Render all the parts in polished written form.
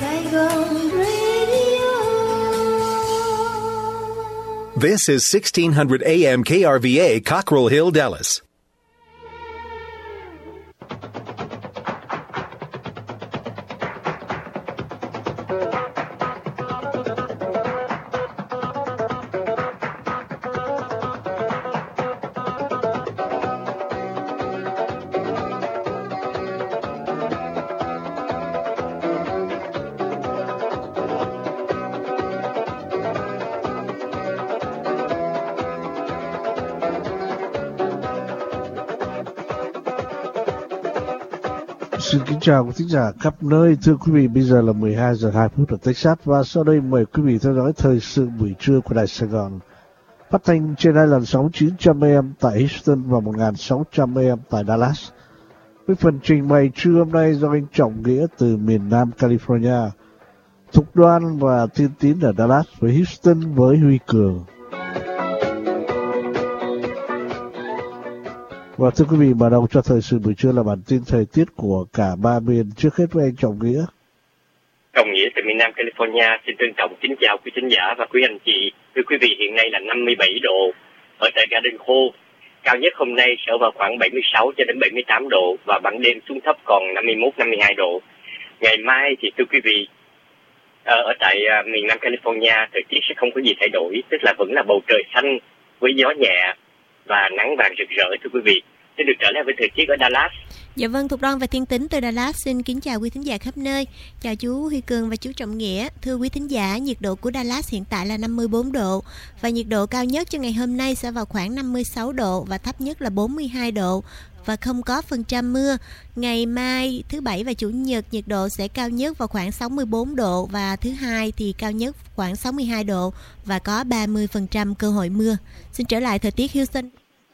Saigon Radio. This is 1600 AM KRVA, Cockrell Hill, Dallas. Xin kính chào quý thính giả khắp nơi. Thưa quý vị, bây giờ là 12 giờ 2 phút ở Texas và sau đây mời quý vị theo dõi thời sự buổi trưa của Đài Sài Gòn. Phát thanh trên hai làn sóng 900 AM tại Houston và 1600 AM tại Dallas. Với phần trình bày trưa hôm nay do anh Trọng Nghĩa từ miền Nam California, Thục Đoan và Thiên Tín ở Dallas, với Houston với Huy Cường. Và thưa quý vị, mở đầu cho thời sự buổi trưa là bản tin thời tiết của cả ba miền. Trước hết với anh Trọng Nghĩa. Trọng Nghĩa từ miền Nam California xin trân trọng kính chào quý khán giả và quý anh chị. Thưa quý vị, hiện nay là 57 độ ở tại Garden Hall. Cao nhất hôm nay sẽ vào khoảng 76 cho đến 78 độ và ban đêm xuống thấp còn 51-52 độ. Ngày mai thì thưa quý vị, ở tại miền Nam California thời tiết sẽ không có gì thay đổi, tức là vẫn là bầu trời xanh với gió nhẹ và nắng vàng rực rỡ. Thưa quý vị, xin được trở lại với thời tiết ở Dallas. Dạ vâng, Thục Đoan và Thiên Tính từ Dallas xin kính chào quý thính giả khắp nơi. Chào chú Huy Cường và chú Trọng Nghĩa. Thưa quý thính giả, nhiệt độ của Dallas hiện tại là 54 độ và nhiệt độ cao nhất cho ngày hôm nay sẽ vào khoảng 56 độ và thấp nhất là 42 độ và không có phần trăm mưa. Ngày mai thứ Bảy và Chủ nhật nhiệt độ sẽ cao nhất vào khoảng 64 độ và thứ Hai thì cao nhất khoảng 62 độ và có 30% cơ hội mưa. Xin trở lại thời tiết Houston.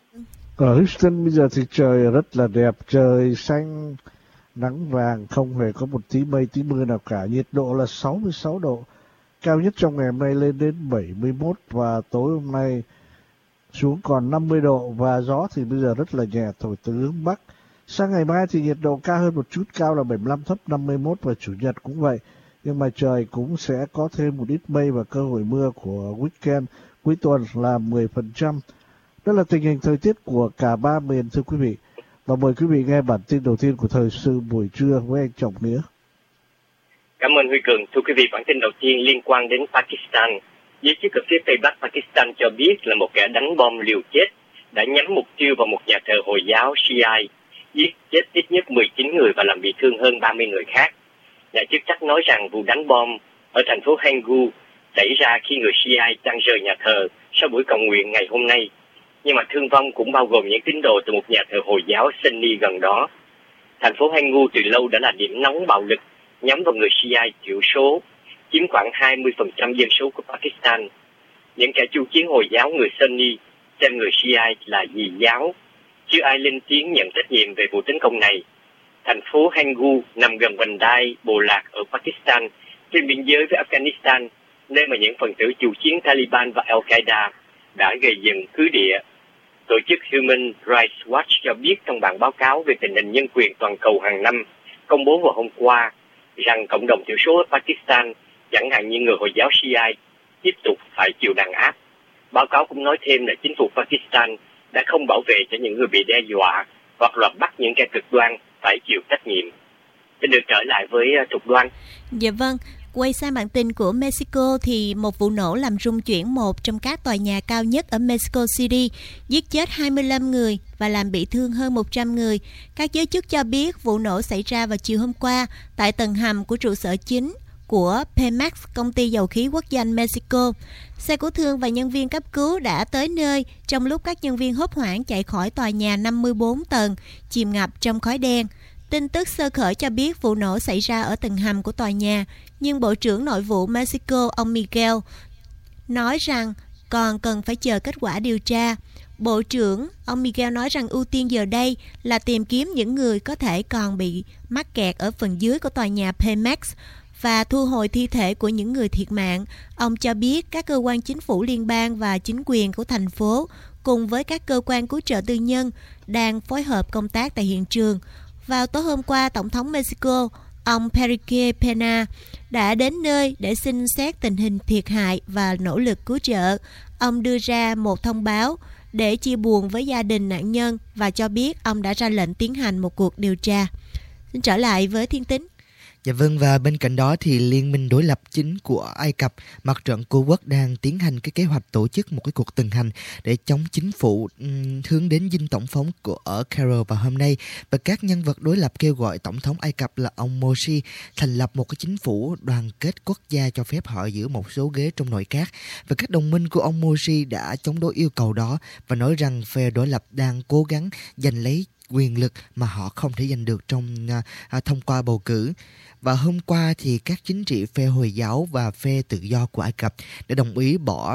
Ở Houston bây giờ thì trời rất là đẹp, trời xanh, nắng vàng, không hề có một tí mây tí mưa nào cả. Nhiệt độ là 66 độ, cao nhất trong ngày hôm nay lên đến 71 và tối hôm nay xuống còn 50 độ và gió thì bây giờ rất là nhẹ, thổi từ hướng Bắc. Sang ngày mai thì nhiệt độ cao hơn một chút, cao là 75, thấp 51 và Chủ nhật cũng vậy. Nhưng mà trời cũng sẽ có thêm một ít mây và cơ hội mưa của weekend cuối tuần là 10%. Đó là tình hình thời tiết của cả ba miền, thưa quý vị. Và mời quý vị nghe bản tin đầu tiên của thời sự buổi trưa với anh Trọng Nghĩa. Cảm ơn Huy Cường. Thưa quý vị, bản tin đầu tiên liên quan đến Pakistan. Giới chức ở phía Tây Bắc Pakistan cho biết là một kẻ đánh bom liều chết đã nhắm mục tiêu vào một nhà thờ Hồi giáo Shia, giết chết ít nhất 19 người và làm bị thương hơn 30 người khác. Nhà chức trách nói rằng vụ đánh bom ở thành phố Hangu xảy ra khi người Shia đang rời nhà thờ sau buổi cầu nguyện ngày hôm nay. Nhưng mà thương vong cũng bao gồm những tín đồ từ một nhà thờ Hồi giáo Sunni gần đó. Thành phố Hangu từ lâu đã là điểm nóng bạo lực nhắm vào người Shia thiểu số, chiếm khoảng 20% dân số của Pakistan. Những kẻ chủ chiến Hồi giáo người Sunni xem người Shia là dị giáo, chưa ai lên tiếng nhận trách nhiệm về vụ tấn công này. Thành phố Hangu nằm gần vành đai bộ lạc ở Pakistan, trên biên giới với Afghanistan, nơi mà những phần tử chủ chiến Taliban và Al-Qaeda đã gây dựng cứ địa. Tổ chức Human Rights Watch cho biết trong bản báo cáo về tình hình nhân quyền toàn cầu hàng năm công bố vào hôm qua rằng cộng đồng thiểu số ở Pakistan, chẳng hạn như người Hồi giáo Shia, tiếp tục phải chịu đàn áp. Báo cáo cũng nói thêm là chính phủ Pakistan đã không bảo vệ cho những người bị đe dọa hoặc là bắt những kẻ cực đoan phải chịu trách nhiệm. Xin được trở lại với Thục Đoan. Dạ vâng. Quay sang bản tin của Mexico thì một vụ nổ làm rung chuyển một trong các tòa nhà cao nhất ở Mexico City, giết chết 25 người và làm bị thương hơn 100 người. Các giới chức cho biết vụ nổ xảy ra vào chiều hôm qua tại tầng hầm của trụ sở chính của Pemex, công ty dầu khí quốc doanh Mexico. Xe cứu thương và nhân viên cấp cứu đã tới nơi trong lúc các nhân viên hốt hoảng chạy khỏi tòa nhà 54 tầng, chìm ngập trong khói đen. Tin tức sơ khởi cho biết vụ nổ xảy ra ở tầng hầm của tòa nhà, nhưng Bộ trưởng Nội vụ Mexico ông Miguel nói rằng còn cần phải chờ kết quả điều tra. Bộ trưởng ông Miguel nói rằng ưu tiên giờ đây là tìm kiếm những người có thể còn bị mắc kẹt ở phần dưới của tòa nhà Pemex và thu hồi thi thể của những người thiệt mạng. Ông cho biết các cơ quan chính phủ liên bang và chính quyền của thành phố cùng với các cơ quan cứu trợ tư nhân đang phối hợp công tác tại hiện trường. Vào tối hôm qua, Tổng thống Mexico ông Enrique Pena đã đến nơi để xin xét tình hình thiệt hại và nỗ lực cứu trợ. Ông đưa ra một thông báo để chia buồn với gia đình nạn nhân và cho biết ông đã ra lệnh tiến hành một cuộc điều tra. Xin trở lại với Thiên Tính. Dạ vâng, và bên cạnh đó thì Liên minh đối lập chính của Ai Cập, Mặt trận Cứu quốc đang tiến hành cái kế hoạch tổ chức một cái cuộc tuần hành để chống chính phủ hướng đến dinh tổng thống ở Cairo vào hôm nay. Và các nhân vật đối lập kêu gọi tổng thống Ai Cập là ông Morsi thành lập một cái chính phủ đoàn kết quốc gia cho phép họ giữ một số ghế trong nội các. Và các đồng minh của ông Morsi đã chống đối yêu cầu đó và nói rằng phe đối lập đang cố gắng giành lấy quyền lực mà họ không thể giành được thông qua bầu cử. Và hôm qua thì các chính trị phe Hồi giáo và phe tự do của Ai Cập đã đồng ý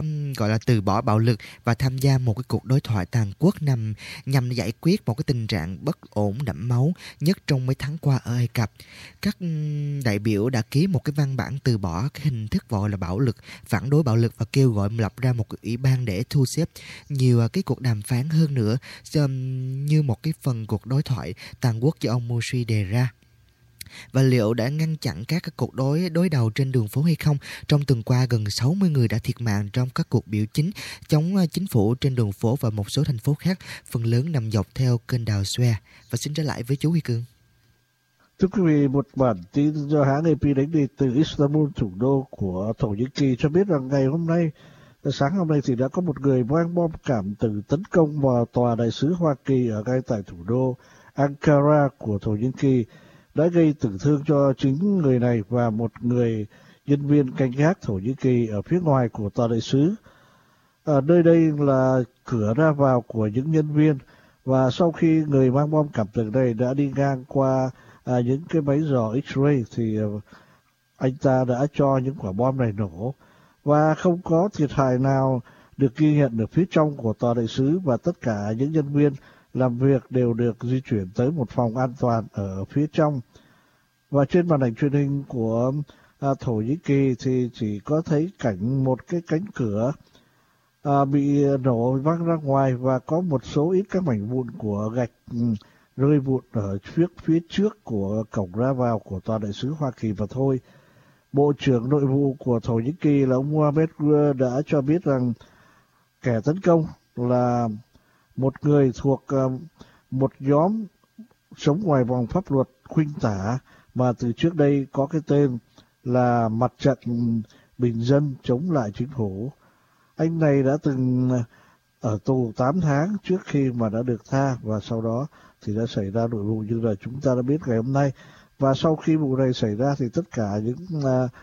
từ bỏ bạo lực và tham gia một cái cuộc đối thoại toàn quốc nhằm giải quyết một cái tình trạng bất ổn đẫm máu nhất trong mấy tháng qua ở Ai Cập. Các đại biểu đã ký một cái văn bản từ bỏ cái hình thức gọi là bạo lực, phản đối bạo lực và kêu gọi lập ra một cái ủy ban để thu xếp nhiều cái cuộc đàm phán hơn nữa như một cái phần cuộc đối thoại toàn quốc do ông Morsi đề ra. Và liệu đã ngăn chặn các cuộc đối đầu trên đường phố hay không? Trong tuần qua, gần 60 người đã thiệt mạng trong các cuộc biểu chính chống chính phủ trên đường phố và một số thành phố khác, phần lớn nằm dọc theo kênh đào Suez. Và xin trở lại với chú Huy Cương. Thưa quý vị, một bản tin do hãng AP đánh đi từ Istanbul, thủ đô của Thổ Nhĩ Kỳ cho biết rằng sáng hôm nay thì đã có một người mang bom cảm tử tấn công vào tòa đại sứ Hoa Kỳ ở ngay tại thủ đô Ankara của Thổ Nhĩ Kỳ, đã gây tử thương cho chính người này và một người nhân viên canh gác Thổ Nhĩ Kỳ ở phía ngoài của tòa đại sứ. Ở nơi đây là cửa ra vào của những nhân viên, và sau khi người mang bom cảm tử này đã đi ngang qua những cái máy dò X-ray thì anh ta đã cho những quả bom này nổ, và không có thiệt hại nào được ghi nhận ở phía trong của tòa đại sứ, và tất cả những nhân viên làm việc đều được di chuyển tới một phòng an toàn ở phía trong. Và trên màn ảnh truyền hình của Thổ Nhĩ Kỳ thì chỉ có thấy cảnh một cái cánh cửa bị nổ văng ra ngoài, và có một số ít các mảnh vụn của gạch rơi vụn ở phía trước của cổng ra vào của tòa đại sứ Hoa Kỳ và thôi. Bộ trưởng Nội vụ của Thổ Nhĩ Kỳ là ông Mohamed Gür đã cho biết rằng kẻ tấn công là một người thuộc một nhóm sống ngoài vòng pháp luật khuynh tả mà từ trước đây có cái tên là Mặt trận Bình dân chống lại chính phủ. Anh này đã từng ở tù 8 tháng trước khi mà đã được tha, và sau đó thì đã xảy ra nội vụ như là chúng ta đã biết ngày hôm nay. Và sau khi vụ này xảy ra thì tất cả những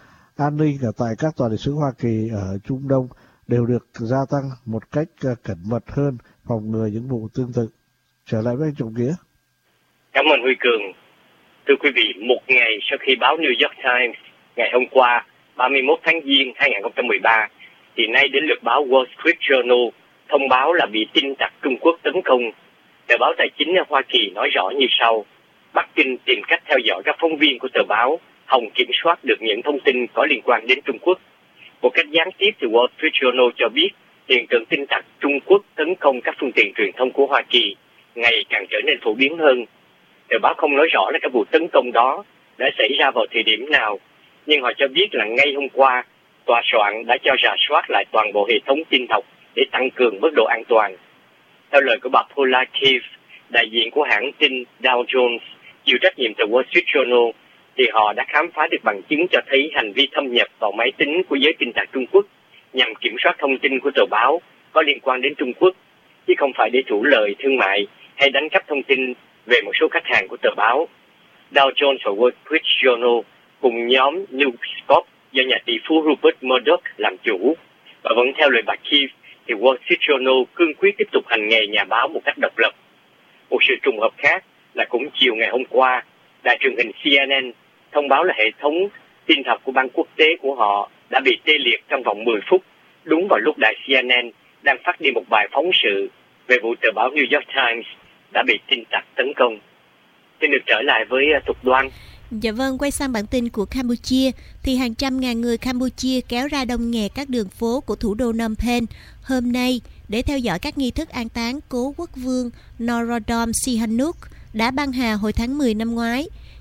an ninh ở tại các tòa đại sứ Hoa Kỳ ở Trung Đông đều được gia tăng một cách cẩn mật hơn, phòng ngừa những vụ tương tự. Trở lại với anh Trọng Nghĩa. Cảm ơn Huy Cường. Thưa quý vị, một ngày sau khi báo New York Times ngày hôm qua 31 tháng Giêng 2013 thì nay đến lượt báo Wall Street Journal thông báo là bị tin tặc Trung Quốc tấn công. Tờ báo tài chính ở Hoa Kỳ nói rõ như sau: Bắc Kinh tìm cách theo dõi các phóng viên của tờ báo, hòng kiểm soát được những thông tin có liên quan đến Trung Quốc. Một cách gián tiếp thì Wall Street Journal cho biết hiện tượng tin tặc Trung Quốc tấn công các phương tiện truyền thông của Hoa Kỳ ngày càng trở nên phổ biến hơn. Tờ báo không nói rõ là các vụ tấn công đó đã xảy ra vào thời điểm nào, nhưng họ cho biết là ngay hôm qua, tòa soạn đã cho rà soát lại toàn bộ hệ thống tin học để tăng cường mức độ an toàn. Theo lời của bà Paula Keefe, đại diện của hãng tin Dow Jones, chịu trách nhiệm từ Wall Street Journal, thì họ đã khám phá được bằng chứng cho thấy hành vi thâm nhập vào máy tính của giới tin tặc Trung Quốc nhằm kiểm soát thông tin của tờ báo có liên quan đến Trung Quốc, chứ không phải để trục lợi thương mại hay đánh cắp thông tin về một số khách hàng của tờ báo. Dow Jones và Wall Street Journal cùng nhóm News Corp do nhà tỷ phú Rupert Murdoch làm chủ, và vẫn theo lời bà Keefe thì Wall Street Journal cương quyết tiếp tục hành nghề nhà báo một cách độc lập. Một sự trùng hợp khác là cũng chiều ngày hôm qua, đài truyền hình CNN thông báo là hệ thống tin học của ban quốc tế của họ đã bị tê liệt trong vòng 10 phút, đúng vào lúc đài CNN đang phát đi một bài phóng sự về vụ tờ báo New York Times đã bị tin tặc tấn công. Xin được trở lại với Tục Đoan. Dạ vâng, quay sang bản tin của Campuchia thì hàng trăm ngàn người Campuchia kéo ra đông nghẹt các đường phố của thủ đô Phnom Penh hôm nay để theo dõi các nghi thức an táng cố quốc vương Norodom Sihanouk đã băng hà hồi tháng 10 năm ngoái.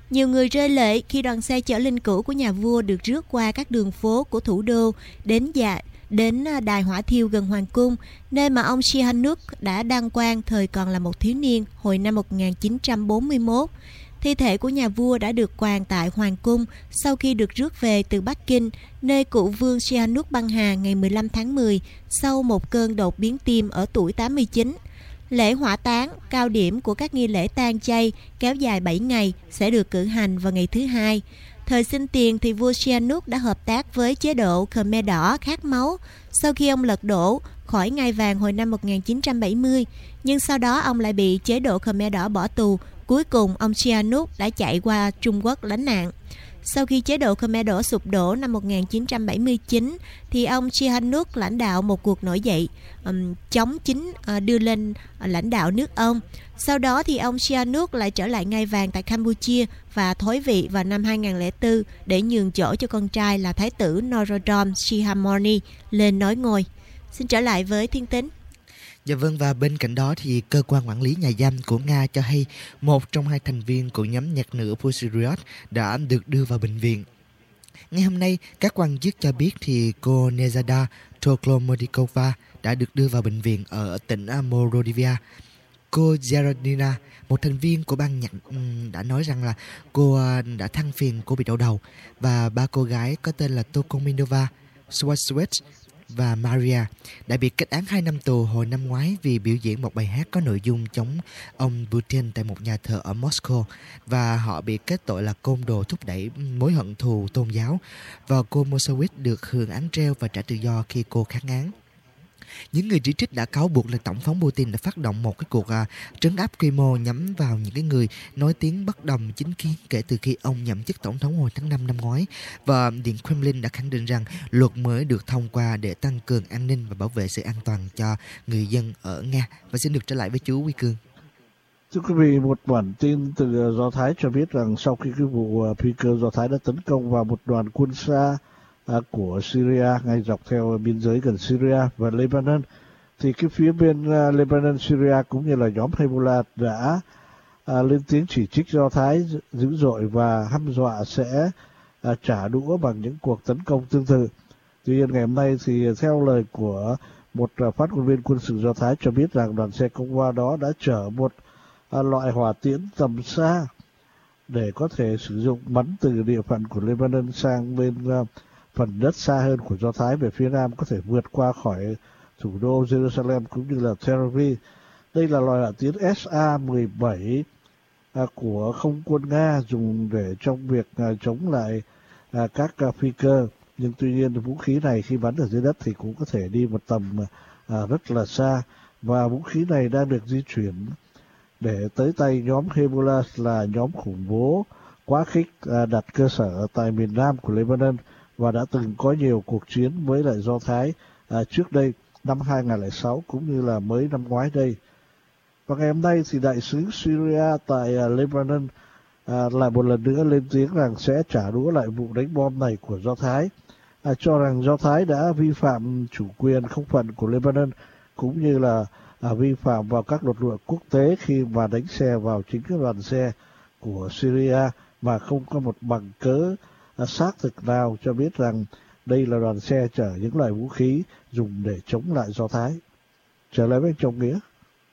Nhiều người rơi lệ khi đoàn xe chở linh cữu của nhà vua được rước qua các đường phố của thủ đô đến đài hỏa thiêu gần hoàng cung, nơi mà ông Sihanouk đã đăng quang thời còn là một thiếu niên hồi năm 1941. Thi thể của nhà vua đã được quàng tại hoàng cung sau khi được rước về từ Bắc Kinh, nơi cụ vương Sihanouk băng hà ngày 15 tháng 10 sau một cơn đột biến tim ở tuổi 89. Lễ hỏa táng, cao điểm của các nghi lễ tang chay kéo dài 7 ngày sẽ được cử hành vào ngày thứ Hai. Thời sinh tiền thì vua Sihanouk đã hợp tác với chế độ Khmer Đỏ khát máu sau khi ông lật đổ khỏi ngai vàng hồi năm 1970, nhưng sau đó ông lại bị chế độ Khmer Đỏ bỏ tù. Cuối cùng ông Sihanouk đã chạy qua Trung Quốc lánh nạn. Sau khi chế độ Khmer Đỏ sụp đổ năm 1979 thì ông Sihanouk lãnh đạo một cuộc nổi dậy chống chính đưa lên lãnh đạo nước ông. Sau đó thì ông Sihanouk lại trở lại ngai vàng tại Campuchia và thoái vị vào năm 2004 để nhường chỗ cho con trai là Thái tử Norodom Sihamoni lên nối ngôi. Xin trở lại với Thiên Tính. Dạ vâng, và bên cạnh đó thì cơ quan quản lý nhà giam của Nga cho hay một trong 2 thành viên của nhóm nhạc nữ Pussy Riot đã được đưa vào bệnh viện. Ngày hôm nay, các quan chức cho biết thì cô Nezhada Toklomodikova đã được đưa vào bệnh viện ở tỉnh Moldova. Cô Zeradina, một thành viên của ban nhạc, đã nói rằng là cô đã than phiền cô bị đau đầu, và 3 cô gái có tên là Tokominova, Swatswet và Maria đã bị kết án 2 năm tù hồi năm ngoái vì biểu diễn một bài hát có nội dung chống ông Putin tại một nhà thờ ở Moscow, và họ bị kết tội là côn đồ thúc đẩy mối hận thù tôn giáo. Và cô Mosawit được hưởng án treo và trả tự do khi cô kháng án. Những người chỉ trích đã cáo buộc là Tổng thống Putin đã phát động một cái cuộc trấn áp quy mô nhắm vào những cái người nói tiếng bất đồng chính kiến kể từ khi ông nhậm chức tổng thống hồi tháng 5 năm ngoái. Và Điện Kremlin đã khẳng định rằng luật mới được thông qua để tăng cường an ninh và bảo vệ sự an toàn cho người dân ở Nga. Và xin được trở lại với chú Huy Cương. Thưa quý vị, một bản tin từ Do Thái cho biết rằng sau khi cái vụ phi cơ Do Thái đã tấn công vào một đoàn quân xa của Syria ngay dọc theo biên giới gần Syria và Lebanon, thì cái phía bên Lebanon, Syria cũng như là nhóm Hezbollah đã lên tiếng chỉ trích Do Thái dữ dội và hăm dọa sẽ trả đũa bằng những cuộc tấn công tương tự. Tuy nhiên ngày hôm nay thì theo lời của một phát ngôn viên quân sự Do Thái cho biết rằng đoàn xe công va đó đã chở một loại hỏa tiễn tầm xa để có thể sử dụng bắn từ địa phận của Lebanon sang bên phần đất xa hơn của Do Thái về phía nam, có thể vượt qua khỏi thủ đô Jerusalem cũng như là Tel Aviv. Đây là loại hỏa tiễn SA-17 của không quân Nga dùng để trong việc chống lại các phi cơ. Nhưng tuy nhiên vũ khí này khi bắn ở dưới đất thì cũng có thể đi một tầm rất là xa, và vũ khí này đang được di chuyển để tới tay nhóm Hezbollah, là nhóm khủng bố quá khích đặt cơ sở tại miền nam của Lebanon và đã từng có nhiều cuộc chiến với lại Do Thái trước đây năm 2006 cũng như là mới năm ngoái đây. Và ngày hôm nay thì đại sứ Syria tại Lebanon lại một lần nữa lên tiếng rằng sẽ trả đũa lại vụ đánh bom này của Do Thái, cho rằng Do Thái đã vi phạm chủ quyền không phận của Lebanon cũng như là vi phạm vào các luật lệ quốc tế khi mà đánh xe vào chính cái đoàn xe của Syria mà không có một bằng cớ xác thực nào cho biết rằng đây là đoàn xe chở những loại vũ khí dùng để chống lại Do Thái. Trở lại với Trọng Nghĩa.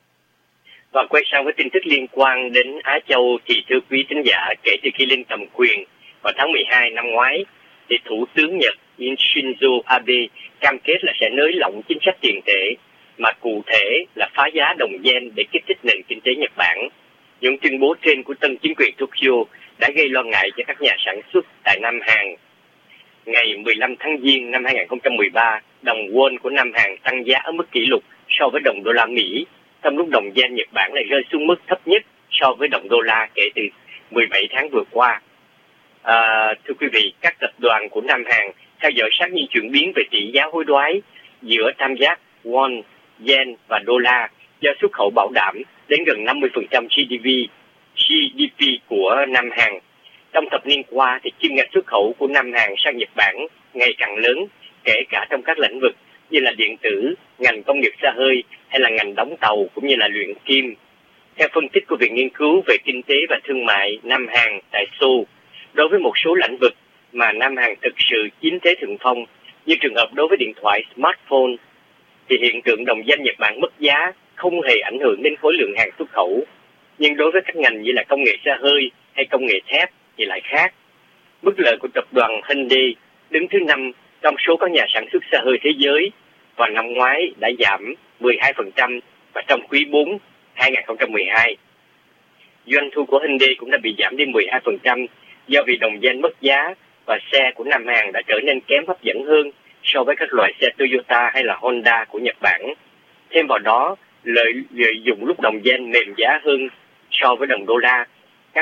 Và quay sang với tin tức liên quan đến Á Châu thì thưa quý thính giả, kể từ khi lên cầm quyền vào tháng 12 năm ngoái, thì Thủ tướng Nhật Shinzo Abe cam kết là sẽ nới lỏng chính sách tiền tệ, mà cụ thể là phá giá đồng yen để kích thích nền kinh tế Nhật Bản. Những tuyên bố trên của tân chính quyền Tokyo đã gây lo ngại cho các nhà sản xuất tại Nam Hàn. Ngày 15 tháng Giêng năm 2013, đồng won của Nam Hàn tăng giá ở mức kỷ lục so với đồng đô la Mỹ, trong lúc đồng yen Nhật Bản lại rơi xuống mức thấp nhất so với đồng đô la kể từ 17 tháng vừa qua. Thưa quý vị, các tập đoàn của Nam Hàn theo dõi sát những chuyển biến về tỷ giá hối đoái giữa tam giác won, yen và đô la do xuất khẩu bảo đảm đến gần 50% GDP của Nam Hàn. Trong thập niên qua thì kim ngạch xuất khẩu của Nam Hàn sang Nhật Bản ngày càng lớn, kể cả trong các lĩnh vực như là điện tử, ngành công nghiệp xe hơi hay là ngành đóng tàu cũng như là luyện kim. Theo phân tích của Viện Nghiên cứu về Kinh tế và Thương mại Nam Hàn tại Seoul, đối với một số lĩnh vực mà Nam Hàn thực sự chiếm thế thượng phong, như trường hợp đối với điện thoại smartphone, thì hiện tượng đồng danh Nhật Bản mất giá không hề ảnh hưởng đến khối lượng hàng xuất khẩu. Nhưng đối với các ngành như là công nghệ xe hơi hay công nghệ thép thì lại khác. Mức lợi của tập đoàn Hyundai đứng thứ 5 trong số các nhà sản xuất xe hơi thế giới và năm ngoái đã giảm 12% và trong quý 4 2012. Doanh thu của Hyundai cũng đã bị giảm đi 12% do vì đồng danh mất giá và xe của Nam Hàn đã trở nên kém hấp dẫn hơn so với các loại xe Toyota hay là Honda của Nhật Bản. Thêm vào đó, lợi dụng lúc đồng danh mềm giá hơn so với đồng đô la, các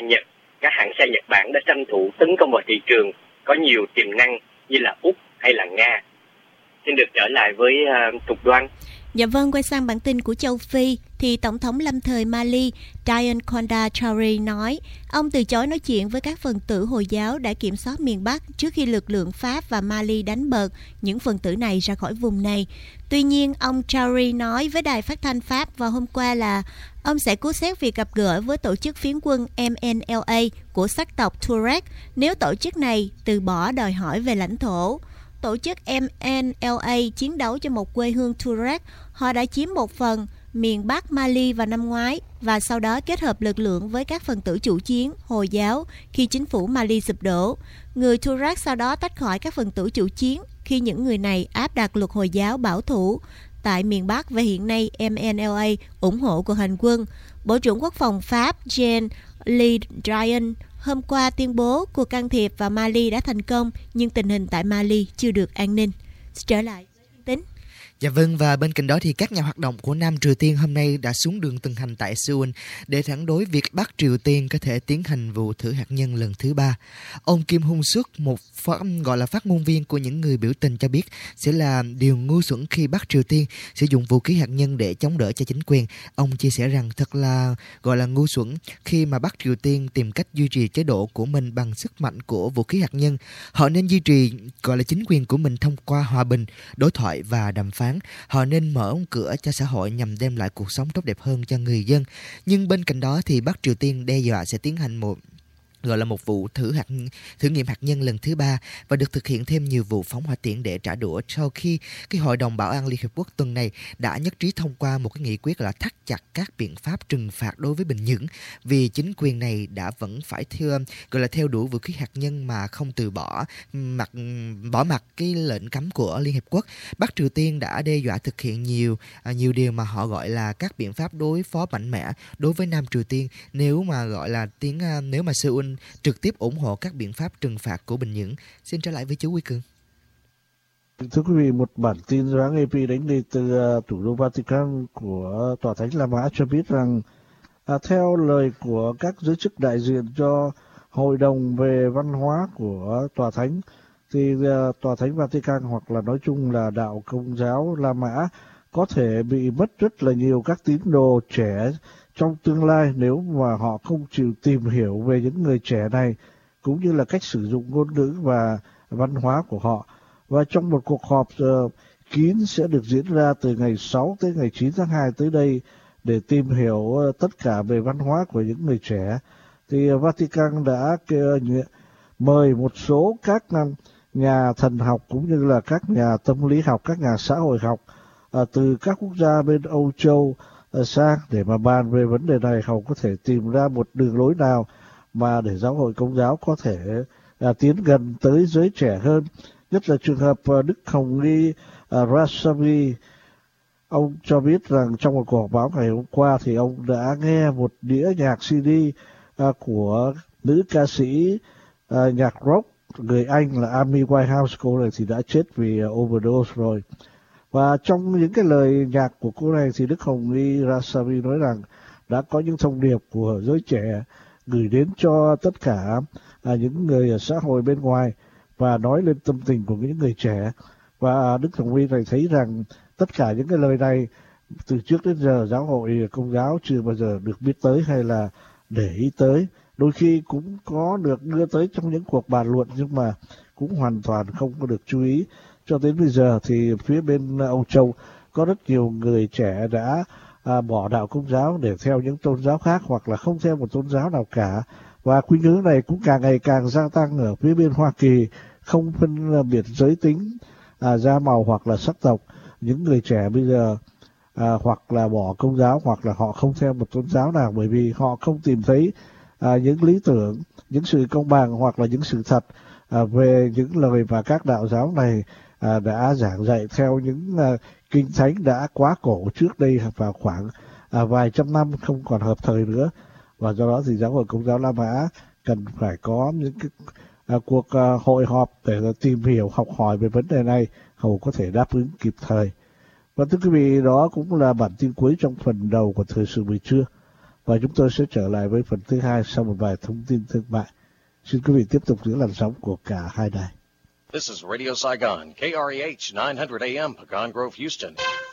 hãng xe Nhật Bản đã tranh thủ tấn công vào thị trường có nhiều tiềm năng như là Úc hay là Nga. Xin được trở lại với Thục Đoan. Dạ vâng, quay sang bản tin của châu Phi thì Tổng thống lâm thời Mali Dian Konda Traoré nói ông từ chối nói chuyện với các phần tử Hồi giáo đã kiểm soát miền Bắc trước khi lực lượng Pháp và Mali đánh bật những phần tử này ra khỏi vùng này. Tuy nhiên, ông Traoré nói với đài phát thanh Pháp vào hôm qua là ông sẽ cứu xét việc gặp gỡ với tổ chức phiến quân MNLA của sắc tộc Tuareg nếu tổ chức này từ bỏ đòi hỏi về lãnh thổ. Tổ chức MNLA chiến đấu cho một quê hương Tuareg. Họ đã chiếm một phần miền Bắc Mali vào năm ngoái và sau đó kết hợp lực lượng với các phần tử chủ chiến Hồi giáo khi chính phủ Mali sụp đổ. Người Tuareg sau đó tách khỏi các phần tử chủ chiến khi những người này áp đặt luật Hồi giáo bảo thủ tại miền Bắc và hiện nay MNLA ủng hộ cuộc hành quân. Bộ trưởng Quốc phòng Pháp Jean-Le Drian hôm qua tuyên bố cuộc can thiệp vào Mali đã thành công nhưng tình hình tại Mali chưa được an ninh. Trở lại với tin tính. Dạ vâng, và bên cạnh đó thì các nhà hoạt động của Nam Triều Tiên hôm nay đã xuống đường tuần hành tại Seoul để phản đối việc Bắc Triều Tiên có thể tiến hành vụ thử hạt nhân lần thứ 3. Ông Kim Hung Suk, một phát ngôn viên của những người biểu tình cho biết sẽ là điều ngu xuẩn khi Bắc Triều Tiên sử dụng vũ khí hạt nhân để chống đỡ cho chính quyền. Ông chia sẻ rằng thật là ngu xuẩn khi mà Bắc Triều Tiên tìm cách duy trì chế độ của mình bằng sức mạnh của vũ khí hạt nhân. Họ nên duy trì chính quyền của mình thông qua hòa bình, đối thoại và đàm phán. Họ nên mở cửa cho xã hội nhằm đem lại cuộc sống tốt đẹp hơn cho người dân. Nhưng bên cạnh đó thì Bắc Triều Tiên đe dọa sẽ tiến hành một vụ thử nghiệm hạt nhân lần thứ 3 và được thực hiện thêm nhiều vụ phóng hỏa tiễn để trả đũa sau khi cái Hội đồng Bảo an Liên Hợp Quốc tuần này đã nhất trí thông qua một cái nghị quyết là thắt chặt các biện pháp trừng phạt đối với Bình Nhưỡng vì chính quyền này đã vẫn phải theo đuổi vũ khí hạt nhân mà không từ bỏ mặt cái lệnh cấm của Liên Hợp Quốc. Bắc Triều Tiên đã đe dọa thực hiện nhiều điều mà họ gọi là các biện pháp đối phó mạnh mẽ đối với Nam Triều Tiên nếu mà Seoul trực tiếp ủng hộ các biện pháp trừng phạt của Bình Nhưỡng. Xin trở lại với chú Quý Cường. Thưa quý vị, một bản tin do hãng AP đánh đi từ thủ đô Vatican của Tòa Thánh La Mã cho biết rằng theo lời của các giới chức đại diện cho Hội đồng về văn hóa của Tòa Thánh thì Tòa Thánh Vatican hoặc là nói chung là đạo Công giáo La Mã có thể bị mất rất là nhiều các tín đồ trẻ trong tương lai nếu mà họ không chịu tìm hiểu về những người trẻ này cũng như là cách sử dụng ngôn ngữ và văn hóa của họ. Và trong một cuộc họp kín sẽ được diễn ra từ ngày 6 tới ngày 9 tháng 2 tới đây để tìm hiểu tất cả về văn hóa của những người trẻ, thì Vatican đã mời một số các nhà thần học cũng như là các nhà tâm lý học, các nhà xã hội học từ các quốc gia bên Âu Châu sang để mà bàn về vấn đề này, họ có thể tìm ra một đường lối nào mà để giáo hội Công giáo có thể tiến gần tới giới trẻ hơn. Nhất là trường hợp Đức Hồng Y Rasavi, ông cho biết rằng trong một cuộc họp báo ngày hôm qua thì ông đã nghe một đĩa nhạc CD của nữ ca sĩ nhạc rock người Anh là Amy Winehouse. Cô này thì đã chết vì overdose rồi. Và trong những cái lời nhạc của cô này thì Đức Hồng Y Rasavi nói rằng đã có những thông điệp của giới trẻ gửi đến cho tất cả những người ở xã hội bên ngoài và nói lên tâm tình của những người trẻ. Và Đức Hồng Y này thấy rằng tất cả những cái lời này từ trước đến giờ giáo hội Công giáo chưa bao giờ được biết tới hay là để ý tới. Đôi khi cũng có được đưa tới trong những cuộc bàn luận nhưng mà cũng hoàn toàn không có được chú ý. Cho đến bây giờ thì phía bên Âu Châu có rất nhiều người trẻ đã bỏ đạo Công giáo để theo những tôn giáo khác hoặc là không theo một tôn giáo nào cả. Và khuynh hướng này cũng càng ngày càng gia tăng ở phía bên Hoa Kỳ, không phân biệt giới tính, da màu hoặc là sắc tộc. Những người trẻ bây giờ hoặc là bỏ Công giáo hoặc là họ không theo một tôn giáo nào, bởi vì họ không tìm thấy những lý tưởng, những sự công bằng hoặc là những sự thật về những lời mà các đạo giáo này đã giảng dạy theo những kinh thánh đã quá cổ trước đây vào khoảng vài trăm năm, không còn hợp thời nữa. Và do đó thì Giáo hội Công giáo La Mã cần phải có những cái cuộc hội họp để tìm hiểu, học hỏi về vấn đề này, hầu có thể đáp ứng kịp thời. Và thưa quý vị, đó cũng là bản tin cuối trong phần đầu của Thời sự buổi trưa. Và chúng tôi sẽ trở lại với phần thứ hai sau một vài thông tin thương mại. Xin quý vị tiếp tục giữ làn sóng của cả hai đài. This is Radio Saigon, KREH 900 AM, Pecan Grove, Houston.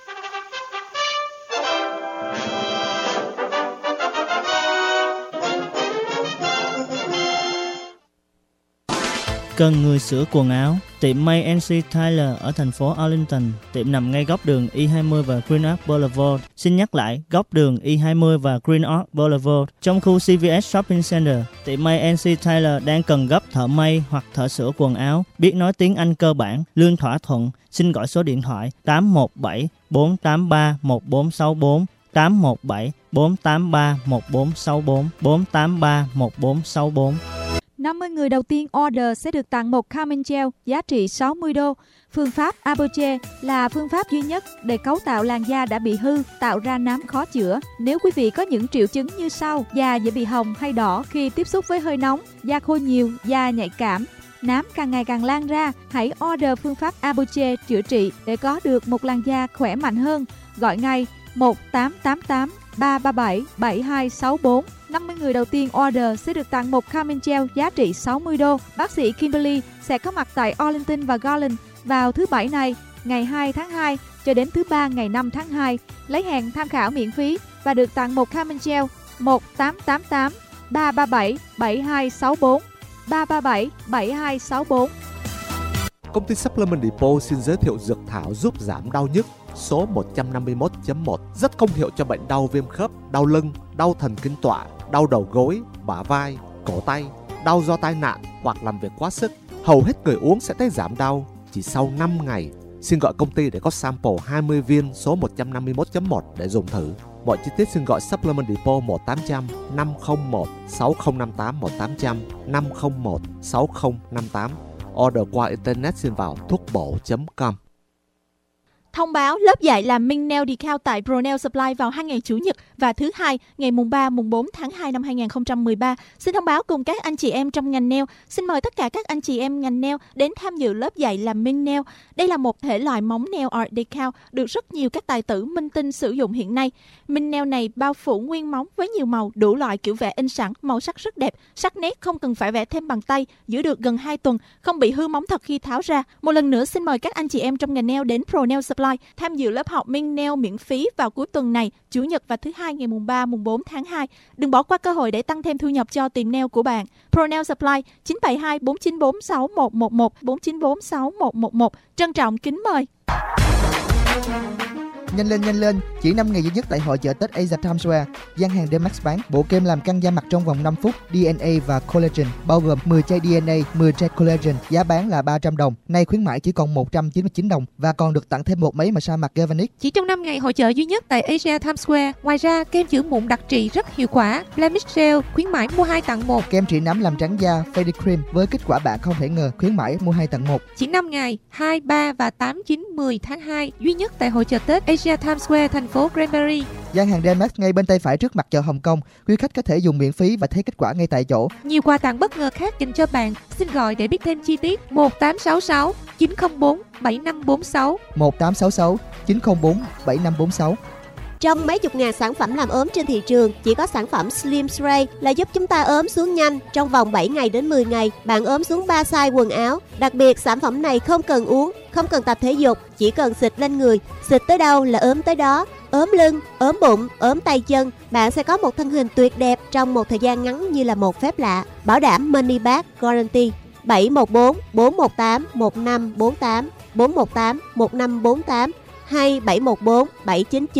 Cần người sửa quần áo? Tiệm may NC Tyler ở thành phố Arlington, tiệm nằm ngay góc đường I-20 và Green Arc Boulevard. Xin nhắc lại, góc đường I-20 và Green Arc Boulevard trong khu CVS Shopping Center. Tiệm may NC Tyler đang cần gấp thợ may hoặc thợ sửa quần áo, biết nói tiếng Anh cơ bản, lương thỏa thuận. Xin gọi số điện thoại 817 483 1464, 817 483 1464, 483 1464. 50 người đầu tiên order sẽ được tặng một Carmen Gel giá trị 60 đô. Phương pháp Apoche là phương pháp duy nhất để cấu tạo làn da đã bị hư, tạo ra nám khó chữa. Nếu quý vị có những triệu chứng như sau: da dễ bị hồng hay đỏ khi tiếp xúc với hơi nóng, da khô nhiều, da nhạy cảm, nám càng ngày càng lan ra, hãy order phương pháp Apoche chữa trị để có được một làn da khỏe mạnh hơn. Gọi ngay 1888 337 7264. 50 người đầu tiên order sẽ được tặng một Carmen Gel giá trị 60 đô. Bác sĩ Kimberly sẽ có mặt tại Arlington và Garland vào thứ Bảy này, ngày 2 tháng 2 cho đến thứ Ba ngày 5 tháng 2. Lấy hẹn tham khảo miễn phí và được tặng một Carmen Gel 1888 337 7264. 337 7264. Công ty Supplement Depot xin giới thiệu dược thảo giúp giảm đau nhức số 151.1, rất công hiệu cho bệnh đau viêm khớp, đau lưng, đau thần kinh tọa, đau đầu gối, bả vai, cổ tay, đau do tai nạn hoặc làm việc quá sức. Hầu hết người uống sẽ thấy giảm đau chỉ sau 5 ngày. Xin gọi công ty để có sample 20 viên số 151.1 để dùng thử. Mọi chi tiết xin gọi Supplement Depot 1800 501 6058 1800 501 6058. Order qua internet xin vào thuocbổ.com. Thông báo lớp dạy làm Minh Nail Decal tại Pro Nail Supply vào 2 ngày Chủ nhật và thứ Hai, ngày mùng 3, mùng 4 tháng 2 năm 2013. Xin thông báo cùng các anh chị em trong ngành nail. Xin mời tất cả các anh chị em ngành nail đến tham dự lớp dạy làm Minh Nail. Đây là một thể loại móng nail art decal được rất nhiều các tài tử minh tinh sử dụng hiện nay. Minh Nail này bao phủ nguyên móng với nhiều màu, đủ loại kiểu vẽ in sẵn, màu sắc rất đẹp, sắc nét không cần phải vẽ thêm bằng tay, giữ được gần 2 tuần, không bị hư móng thật khi tháo ra. Một lần nữa xin mời các anh chị em trong ngành nail đến Pro Nail Supply tham dự lớp học Minh Nail miễn phí vào cuối tuần này, Chủ nhật và thứ Hai ngày mùng 3, mùng 4 tháng 2. Đừng bỏ qua cơ hội để tăng thêm thu nhập cho tiệm nail của bạn. Pro Nail Supply 972 494 6111 494 6111. Trân trọng kính mời. Nhanh lên, chỉ 5 ngày duy nhất tại hội chợ Tết Asia Times Square. Gian hàng Demax bán bộ kem làm căng da mặt trong vòng 5 phút, DNA và collagen, bao gồm 10 chai DNA, 10 chai collagen, giá bán là 300 đồng, nay khuyến mãi chỉ còn 199 đồng và còn được tặng thêm một máy massage mặt Galvanic. Chỉ trong 5 ngày hội chợ duy nhất tại Asia Times Square. Ngoài ra, kem chữa mụn đặc trị rất hiệu quả, Blemish Gel khuyến mãi mua 2 tặng 1. Kem trị nám làm trắng da Fade Cream với kết quả bạn không thể ngờ, khuyến mãi mua 2 tặng 1. Chỉ 5 ngày, 2, 3 và 8, 9, 10 tháng 2 duy nhất tại hội chợ Tết Asia Times Square, thành phố Granbury. Gian hàng Demax ngay bên tay phải trước mặt chợ Hồng Kông. Quý khách có thể dùng miễn phí và thấy kết quả ngay tại chỗ. Nhiều quà tặng bất ngờ khác dành cho bạn. Xin gọi để biết thêm chi tiết. 1866 904 7546 1866 904 7546. Trong mấy chục ngàn sản phẩm làm ốm trên thị trường, chỉ có sản phẩm Slim Spray là giúp chúng ta ốm xuống nhanh trong vòng 7 ngày đến 10 ngày. Bạn ốm xuống 3 size quần áo. Đặc biệt, sản phẩm này không cần uống, không cần tập thể dục, chỉ cần xịt lên người. Xịt tới đâu là ốm tới đó. Ốm lưng, ốm bụng, ốm tay chân, bạn sẽ có một thân hình tuyệt đẹp trong một thời gian ngắn như là một phép lạ. Bảo đảm Money Back Guarantee. 714 418 1548 418 1548 hay 714 799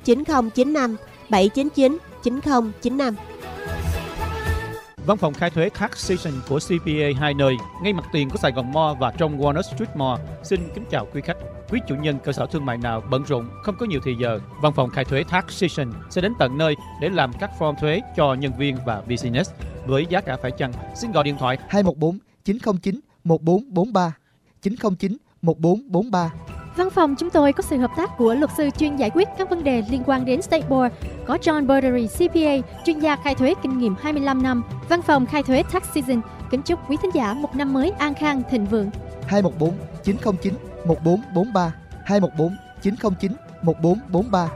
9095 799 9095. Văn phòng khai thuế Taxation của CPA hai nơi, ngay mặt tiền của Sài Gòn Mall và trong Walnut Street Mall. Xin kính chào quý khách. Quý chủ nhân cơ sở thương mại nào bận rộn, không có nhiều thời giờ, Văn phòng khai thuế Taxation sẽ đến tận nơi để làm các form thuế cho nhân viên và business với giá cả phải chăng. Xin gọi điện thoại 214 909 1443 909 1443. Văn phòng chúng tôi có sự hợp tác của luật sư chuyên giải quyết các vấn đề liên quan đến State Board, có John Berdery CPA, chuyên gia khai thuế kinh nghiệm 25 năm. Văn phòng khai thuế Tax Season kính chúc quý thính giả một năm mới an khang thịnh vượng. 214 909 1443 214 909 1443.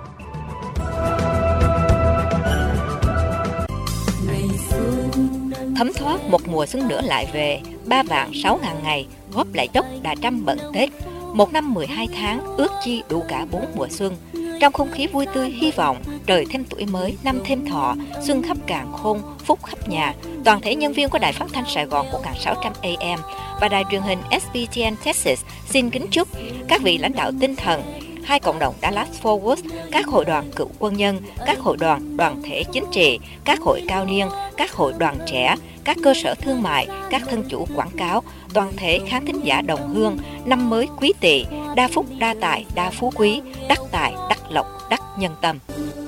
Thấm thoát một mùa xuân nữa lại về, 3.600.000 ngày góp lại dốc đà trăm bận Tết. Một năm 12 tháng ước chi đủ cả 4 mùa xuân. Trong không khí vui tươi hy vọng, trời thêm tuổi mới, năm thêm thọ, xuân khắp càn khôn, phúc khắp nhà. Toàn thể nhân viên của Đài Phát thanh Sài Gòn 1600 AM và Đài truyền hình SBTN Texas xin kính chúc các vị lãnh đạo tinh thần, hai cộng đồng Dallas Fort Worth, các hội đoàn cựu quân nhân, các hội đoàn đoàn thể chính trị, các hội cao niên, các hội đoàn trẻ, các cơ sở thương mại, các thân chủ quảng cáo, toàn thể khán thính giả đồng hương, năm mới quý tỵ, đa phúc đa tài đa phú quý, đắc tài đắc lộc đắc nhân tâm.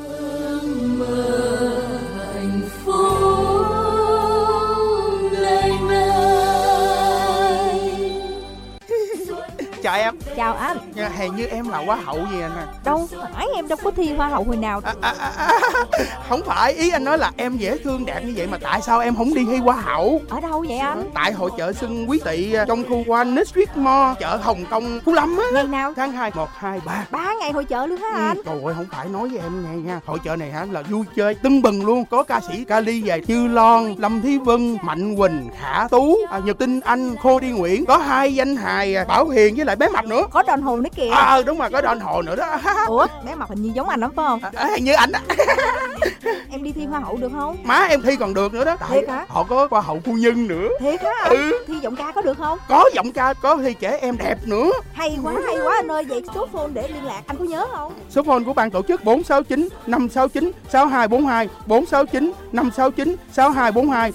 Chào em. Chào anh. Hèn như em là hoa hậu gì anh à? Đâu phải, em đâu có thi hoa hậu hồi nào. Không phải, ý anh nói là em dễ thương đẹp như vậy mà tại sao em không đi thi hoa hậu? Ở đâu vậy anh? Tại hội chợ xuân quý tỵ trong khu Walnut Street Mall, chợ Hồng Kông, Phú Lâm á. Ngày nào? Tháng 2, 1, 2, 3. 3 ngày hội chợ luôn hả anh? Trời ơi, không phải nói với em nghe nha. Hội chợ này hả là vui chơi tưng bừng luôn. Có ca sĩ Cali về, Như Loan, Lâm Thí Vân, Mạnh Quỳnh, Khả Tú, Nhật Tinh Anh, Khô Đi Nguyễn. Có 2 danh hài Bảo Hiền với lại bé Mập nữa. Có Đòn Hồ nữa kìa. Đúng rồi, có Đòn Hồ nữa đó. Ủa, bé Mập hình như giống anh lắm phải không? Hình như anh á. Em đi thi hoa hậu được không? Má em thi còn được nữa đó. Thiệt hả? Họ có hoa hậu phu nhân nữa. Thiệt hả? Thi giọng ca có được không? Có giọng ca, có thi trẻ em đẹp nữa. Hay quá anh ơi. Vậy số phone để liên lạc anh có nhớ không? Số phone của ban tổ chức 469 569 6242 469 569 6242.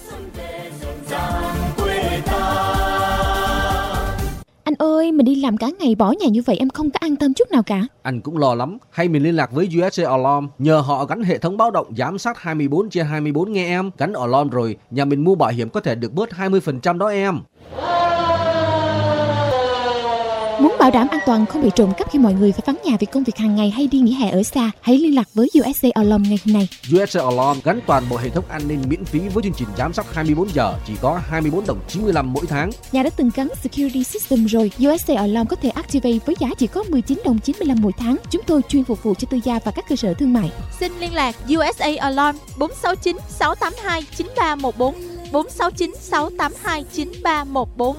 Anh ơi, mình đi làm cả ngày bỏ nhà như vậy em không có an tâm chút nào cả. Anh cũng lo lắm. Hay mình liên lạc với USA Alarm, nhờ họ gắn hệ thống báo động giám sát 24/24 nghe em. Gắn alarm rồi, nhà mình mua bảo hiểm có thể được bớt 20% đó em. Muốn bảo đảm an toàn không bị trộm cắp khi mọi người phải vắng nhà vì công việc hàng ngày hay đi nghỉ hè ở xa, hãy liên lạc với USA Alarm ngay hôm nay. USA Alarm gắn toàn bộ hệ thống an ninh miễn phí với chương trình giám sát 24 giờ, chỉ có 24 đồng 95 mỗi tháng. Nhà đã từng gắn Security System rồi, USA Alarm có thể activate với giá chỉ có 19 đồng 95 mỗi tháng. Chúng tôi chuyên phục vụ cho tư gia và các cơ sở thương mại. Xin liên lạc USA Alarm 469 682 9314 469 682 9314.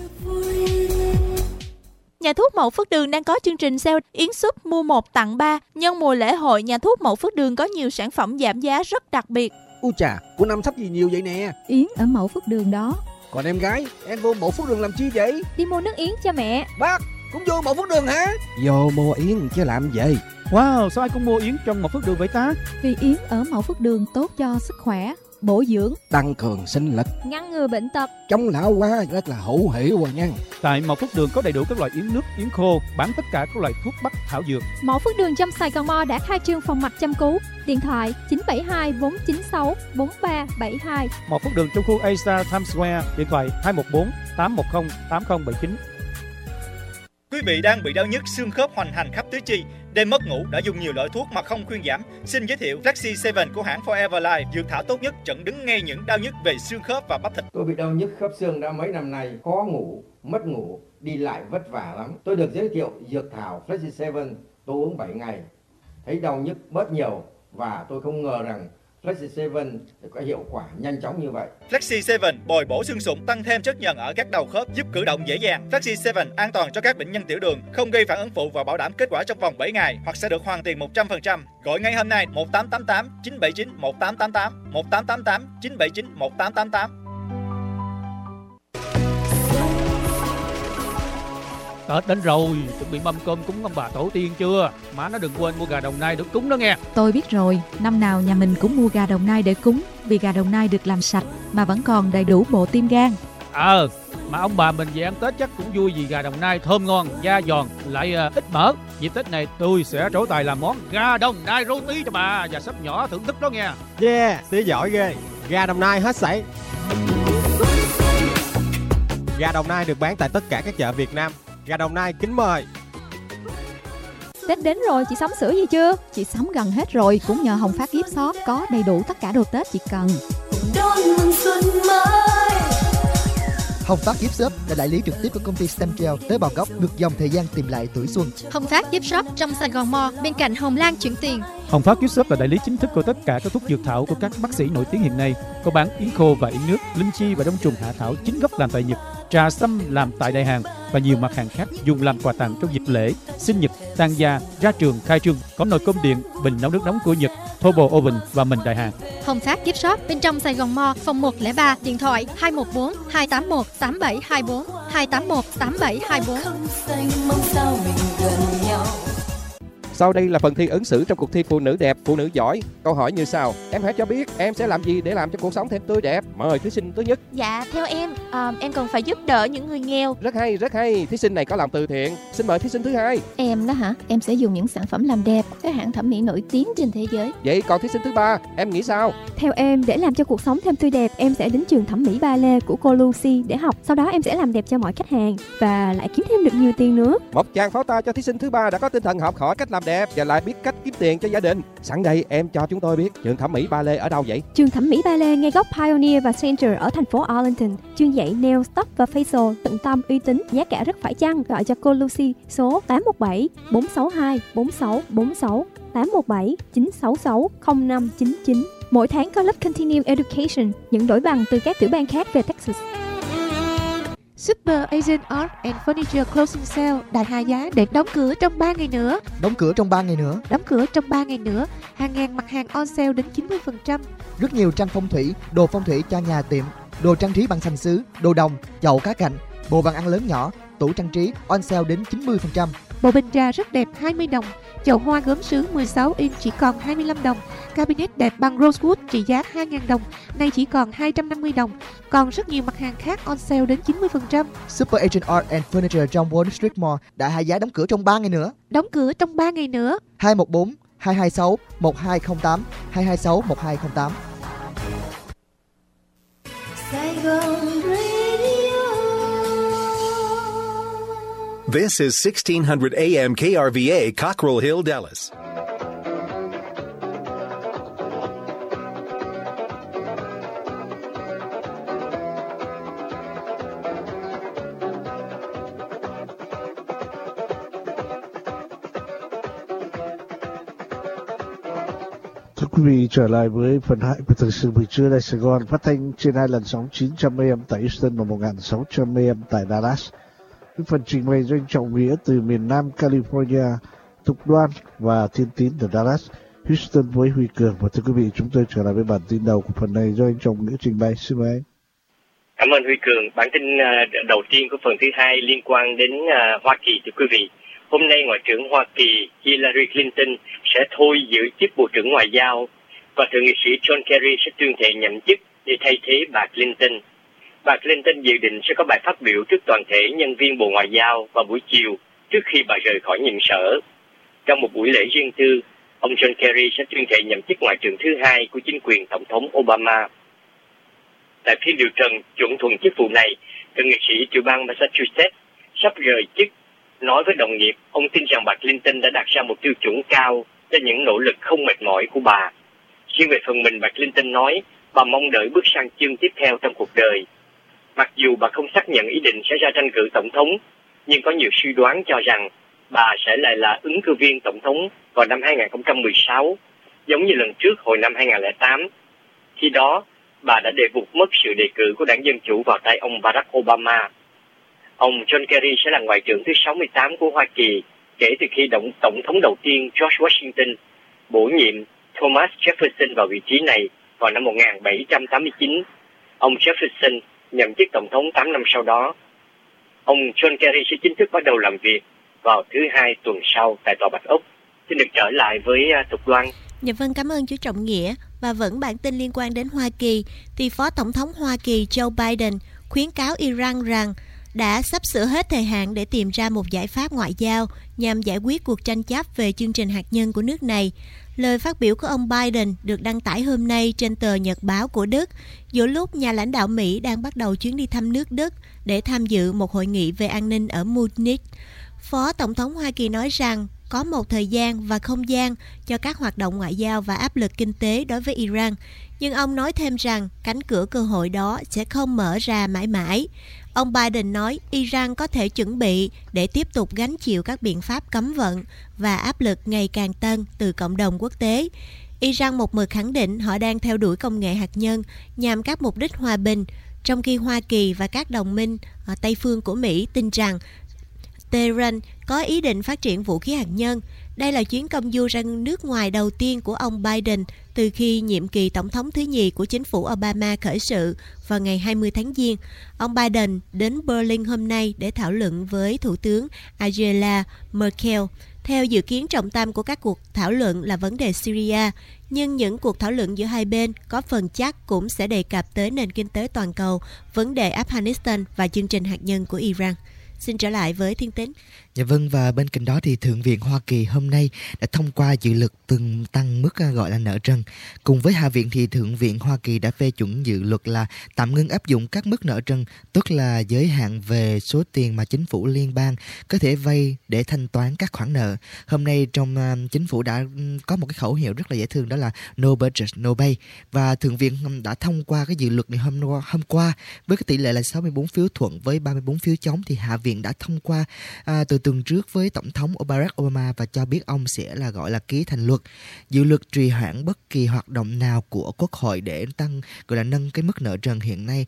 Nhà thuốc Mậu Phước Đường đang có chương trình sale Yến Súp mua 1 tặng 3. Nhân mùa lễ hội, nhà thuốc Mậu Phước Đường có nhiều sản phẩm giảm giá rất đặc biệt. Ui chà, của năm sách gì nhiều vậy nè? Yến ở Mậu Phước Đường đó. Còn em gái, em vô Mậu Phước Đường làm chi vậy? Đi mua nước yến cho mẹ. Bác, cũng vô Mậu Phước Đường hả? Vô mua yến chứ làm gì? Wow, sao ai cũng mua yến trong Mậu Phước Đường vậy ta? Vì yến ở Mậu Phước Đường tốt cho sức khỏe, bổ dưỡng, tăng cường sinh lực, ngăn ngừa bệnh tật, chống lão hóa, rất là hữu hiệu rồi nha. Tại Mậu Phước Đường có đầy đủ các loại yến nước, yến khô, bán tất cả các loại thuốc bắc thảo dược. Mậu Phước Đường trong Sài Gòn Mall đã khai trương phòng mạch chăm cứu. Điện thoại 972 496 4372. Mậu Phước Đường trong khu A-Star Times Square, điện thoại 214 810 8079. Quý vị đang bị đau nhức xương khớp hoành hành khắp tứ chi, đêm mất ngủ, đã dùng nhiều loại thuốc mà không khuyên giảm. Xin giới thiệu Flexi 7 của hãng Forever Life, dược thảo tốt nhất chặn đứng ngay những đau nhức về xương khớp và bắp thịt. Tôi bị đau nhức khớp xương đã mấy năm nay, khó ngủ, mất ngủ, đi lại vất vả lắm. Tôi được giới thiệu dược thảo Flexi 7, tôi uống 7 ngày, thấy đau nhức bớt nhiều và tôi không ngờ rằng Flexi 7 có hiệu quả nhanh chóng như vậy. Flexi 7 bồi bổ xương sụn, tăng thêm chất nhờn ở các đầu khớp, giúp cử động dễ dàng. Flexi 7 an toàn cho các bệnh nhân tiểu đường, không gây phản ứng phụ và bảo đảm kết quả trong vòng 7 ngày hoặc sẽ được hoàn tiền 100%. Gọi ngay hôm nay 1888 979 1888 1888 979 1888. Tết đến rồi, chuẩn bị mâm cơm cúng ông bà tổ tiên chưa? Má nó đừng quên mua gà Đồng Nai được cúng đó nghe. Tôi biết rồi, năm nào nhà mình cũng mua gà Đồng Nai để cúng, vì gà Đồng Nai được làm sạch mà vẫn còn đầy đủ bộ tim gan. Mà ông bà mình về ăn Tết chắc cũng vui vì gà Đồng Nai thơm ngon, da giòn, lại ít mỡ. Dịp Tết này tôi sẽ trổ tài làm món gà Đồng Nai roti cho bà và sắp nhỏ thưởng thức đó nghe. Yeah, Tía giỏi ghê. Gà Đồng Nai hết sảy. Gà Đồng Nai được bán tại tất cả các chợ Việt Nam. Gà Đồng Nai kính mời. Tết đến rồi, chị sắm sửa gì chưa? Chị sắm gần hết rồi, cũng nhờ Hồng Phát Gift Shop có đầy đủ tất cả đồ Tết chị cần. Đón mừng xuân mới. Hồng Phát Gift Shop là đại lý trực tiếp của công ty Stemgel tế bào gốc, ngược dòng thời gian tìm lại tuổi xuân. Hồng Phát Gift Shop trong Sài Gòn Mall, bên cạnh Hồng Lan chuyển tiền. Hồng Phát Gift Shop là đại lý chính thức của tất cả các thuốc dược thảo của các bác sĩ nổi tiếng hiện nay. Có bán yến khô và yến nước, linh chi và đông trùng hạ thảo chính gốc làm tại Nhật, trà sâm làm tại Đại Hàn và nhiều mặt hàng khác dùng làm quà tặng trong dịp lễ, sinh nhật, tang gia, ra trường, khai trương. Có nồi cơm điện, bình nấu nước nóng của Nhật, Turbo Oven và mình Đại Hàn. Hồng Phát Gift Shop bên trong Sài Gòn Mall, phòng 103, điện thoại 214 281 8724 281 8724. Sau đây là phần thi ứng xử trong cuộc thi Phụ nữ đẹp, phụ nữ giỏi. Câu hỏi như sau: em hãy cho biết em sẽ làm gì để làm cho cuộc sống thêm tươi đẹp. Mời thí sinh thứ nhất. Dạ, theo em cần phải giúp đỡ những người nghèo. Rất hay, rất hay. Thí sinh này có làm từ thiện. Xin mời thí sinh thứ hai. Em đó hả? Em sẽ dùng những sản phẩm làm đẹp các hãng thẩm mỹ nổi tiếng trên thế giới. Vậy còn thí sinh thứ ba, em nghĩ sao? Theo em, để làm cho cuộc sống thêm tươi đẹp, em sẽ đến trường thẩm mỹ ballet của cô Lucy để học. Sau đó em sẽ làm đẹp cho mọi khách hàng và lại kiếm thêm được nhiều tiền nữa. Một tràng pháo tay cho thí sinh thứ ba đã có tinh thần học hỏi cách làm đẹp và lại biết cách kiếm tiền cho gia đình. Sẵn đây em cho chúng tôi biết trường thẩm mỹ ballet ở đâu vậy? Trường thẩm mỹ ballet ngay góc Pioneer và Center ở thành phố Arlington, chuyên dạy nail, tóc và facial tận tâm, uy tín, giá cả rất phải chăng. Gọi cho cô Lucy số 817 462 4646 817 966 0599. Mỗi tháng có lớp Continuing Education, nhận đổi bằng từ các tiểu bang khác về Texas. Super Asian Art and Furniture Closing Sale đạt hạ giá để đóng cửa trong 3 ngày nữa. Đóng cửa trong 3 ngày nữa. Đóng cửa trong 3 ngày nữa. Hàng ngàn mặt hàng on sale đến 90%. Rất nhiều tranh phong thủy, đồ phong thủy cho nhà tiệm, đồ trang trí bằng sành sứ, đồ đồng, chậu cá cạnh, bộ bàn ăn lớn nhỏ, tủ trang trí on sale đến 90%. Bộ bình trà rất đẹp 20 đồng. Chậu hoa gốm sứ 16 inch chỉ còn 25 đồng. Cabinet đẹp bằng rosewood trị giá 2.000 đồng, nay chỉ còn 250 đồng. Còn rất nhiều mặt hàng khác on sale đến 90%. Super Asian Art and Furniture trong Wall Street Mall đã hạ giá đóng cửa trong 3 ngày nữa. Đóng cửa trong 3 ngày nữa. 214 226 1208 226 1208. Sài Gòn Radio. This is 1600 AM KRVA, Cockrell Hill, Dallas. Thưa quý vị, trở lại với phần 2 của thời sự buổi trưa Đài Sài Gòn, phát thanh trên 2 lần sóng 900 AM tại Houston và 1600 AM tại Dallas. Với phần trình bày do anh Trọng Nghĩa từ miền Nam California, Thục Đoan và Thiên Tín từ Dallas, Houston với Huy Cường. Và thưa quý vị, chúng tôi trở lại với bản tin đầu của phần này do anh Trọng Nghĩa trình bày. Xin mời anh. Cảm ơn Huy Cường. Bản tin đầu tiên của phần thứ hai liên quan đến Hoa Kỳ. Thưa quý vị, hôm nay Ngoại trưởng Hoa Kỳ Hillary Clinton sẽ thôi giữ chức Bộ trưởng Ngoại giao và Thượng nghị sĩ John Kerry sẽ tuyên thệ nhậm chức để thay thế bà Clinton. Bà Clinton dự định sẽ có bài phát biểu trước toàn thể nhân viên Bộ Ngoại giao vào buổi chiều trước khi bà rời khỏi nhiệm sở. Trong một buổi lễ riêng tư, ông John Kerry sẽ tuyên thệ nhậm chức Ngoại trưởng thứ hai của chính quyền Tổng thống Obama. Tại phiên điều trần chuẩn thuận chức vụ này, Thượng nghị sĩ tiểu bang Massachusetts sắp rời chức nói với đồng nghiệp ông tin rằng bà Clinton đã đặt ra một tiêu chuẩn cao cho những nỗ lực không mệt mỏi của bà. Riêng về phần mình, bà Clinton nói bà mong đợi bước sang chương tiếp theo trong cuộc đời. Mặc dù bà không xác nhận ý định sẽ ra tranh cử tổng thống, nhưng có nhiều suy đoán cho rằng bà sẽ lại là ứng cử viên tổng thống vào năm 2016, giống như lần trước hồi năm 2008. Khi đó, bà đã để vụt mất sự đề cử của đảng Dân Chủ vào tay ông Barack Obama. Ông John Kerry sẽ là Ngoại trưởng thứ 68 của Hoa Kỳ kể từ khi Tổng thống đầu tiên George Washington bổ nhiệm Thomas Jefferson vào vị trí này vào năm 1789. Ông Jefferson nhậm chức tổng thống 8 năm sau đó. Ông John Kerry sẽ chính thức bắt đầu làm việc vào thứ Hai tuần sau tại Tòa Bạch Ốc. Xin được trở lại với Thục Loan. Dạ vâng, cảm ơn chú Trọng Nghĩa. Và vẫn bản tin liên quan đến Hoa Kỳ, thì Phó Tổng thống Hoa Kỳ Joe Biden khuyến cáo Iran rằng đã sắp sửa hết thời hạn để tìm ra một giải pháp ngoại giao nhằm giải quyết cuộc tranh chấp về chương trình hạt nhân của nước này. Lời phát biểu của ông Biden được đăng tải hôm nay trên tờ Nhật báo của Đức, giữa lúc nhà lãnh đạo Mỹ đang bắt đầu chuyến đi thăm nước Đức để tham dự một hội nghị về an ninh ở Munich. Phó Tổng thống Hoa Kỳ nói rằng có một thời gian và không gian cho các hoạt động ngoại giao và áp lực kinh tế đối với Iran, nhưng ông nói thêm rằng cánh cửa cơ hội đó sẽ không mở ra mãi mãi. Ông Biden nói Iran có thể chuẩn bị để tiếp tục gánh chịu các biện pháp cấm vận và áp lực ngày càng tăng từ cộng đồng quốc tế. Iran một mực khẳng định họ đang theo đuổi công nghệ hạt nhân nhằm các mục đích hòa bình, trong khi Hoa Kỳ và các đồng minh ở Tây phương của Mỹ tin rằng Tehran có ý định phát triển vũ khí hạt nhân. Đây là chuyến công du ra nước ngoài đầu tiên của ông Biden từ khi nhiệm kỳ tổng thống thứ nhì của chính phủ Obama khởi sự vào ngày 20 tháng Giêng. Ông Biden đến Berlin hôm nay để thảo luận với Thủ tướng Angela Merkel. Theo dự kiến, trọng tâm của các cuộc thảo luận là vấn đề Syria, nhưng những cuộc thảo luận giữa hai bên có phần chắc cũng sẽ đề cập tới nền kinh tế toàn cầu, vấn đề Afghanistan và chương trình hạt nhân của Iran. Xin trở lại với Thiên Tính. Dạ vâng, và bên cạnh đó thì Thượng viện Hoa Kỳ hôm nay đã thông qua dự luật từng tăng mức gọi là nợ trần. Cùng với Hạ viện thì Thượng viện Hoa Kỳ đã phê chuẩn dự luật là tạm ngưng áp dụng các mức nợ trần, tức là giới hạn về số tiền mà chính phủ liên bang có thể vay để thanh toán các khoản nợ. Hôm nay trong chính phủ đã có một cái khẩu hiệu rất là dễ thương, đó là No Budget, No Pay. Và Thượng viện đã thông qua cái dự luật này hôm qua với cái tỷ lệ là 64 phiếu thuận với 34 phiếu chống. Thì Hạ viện đã thông qua từ tuần trước với Tổng thống Barack Obama và cho biết ông sẽ là gọi là ký thành luật. Dự luật trì hoãn bất kỳ hoạt động nào của Quốc hội để nâng cái mức nợ trần hiện nay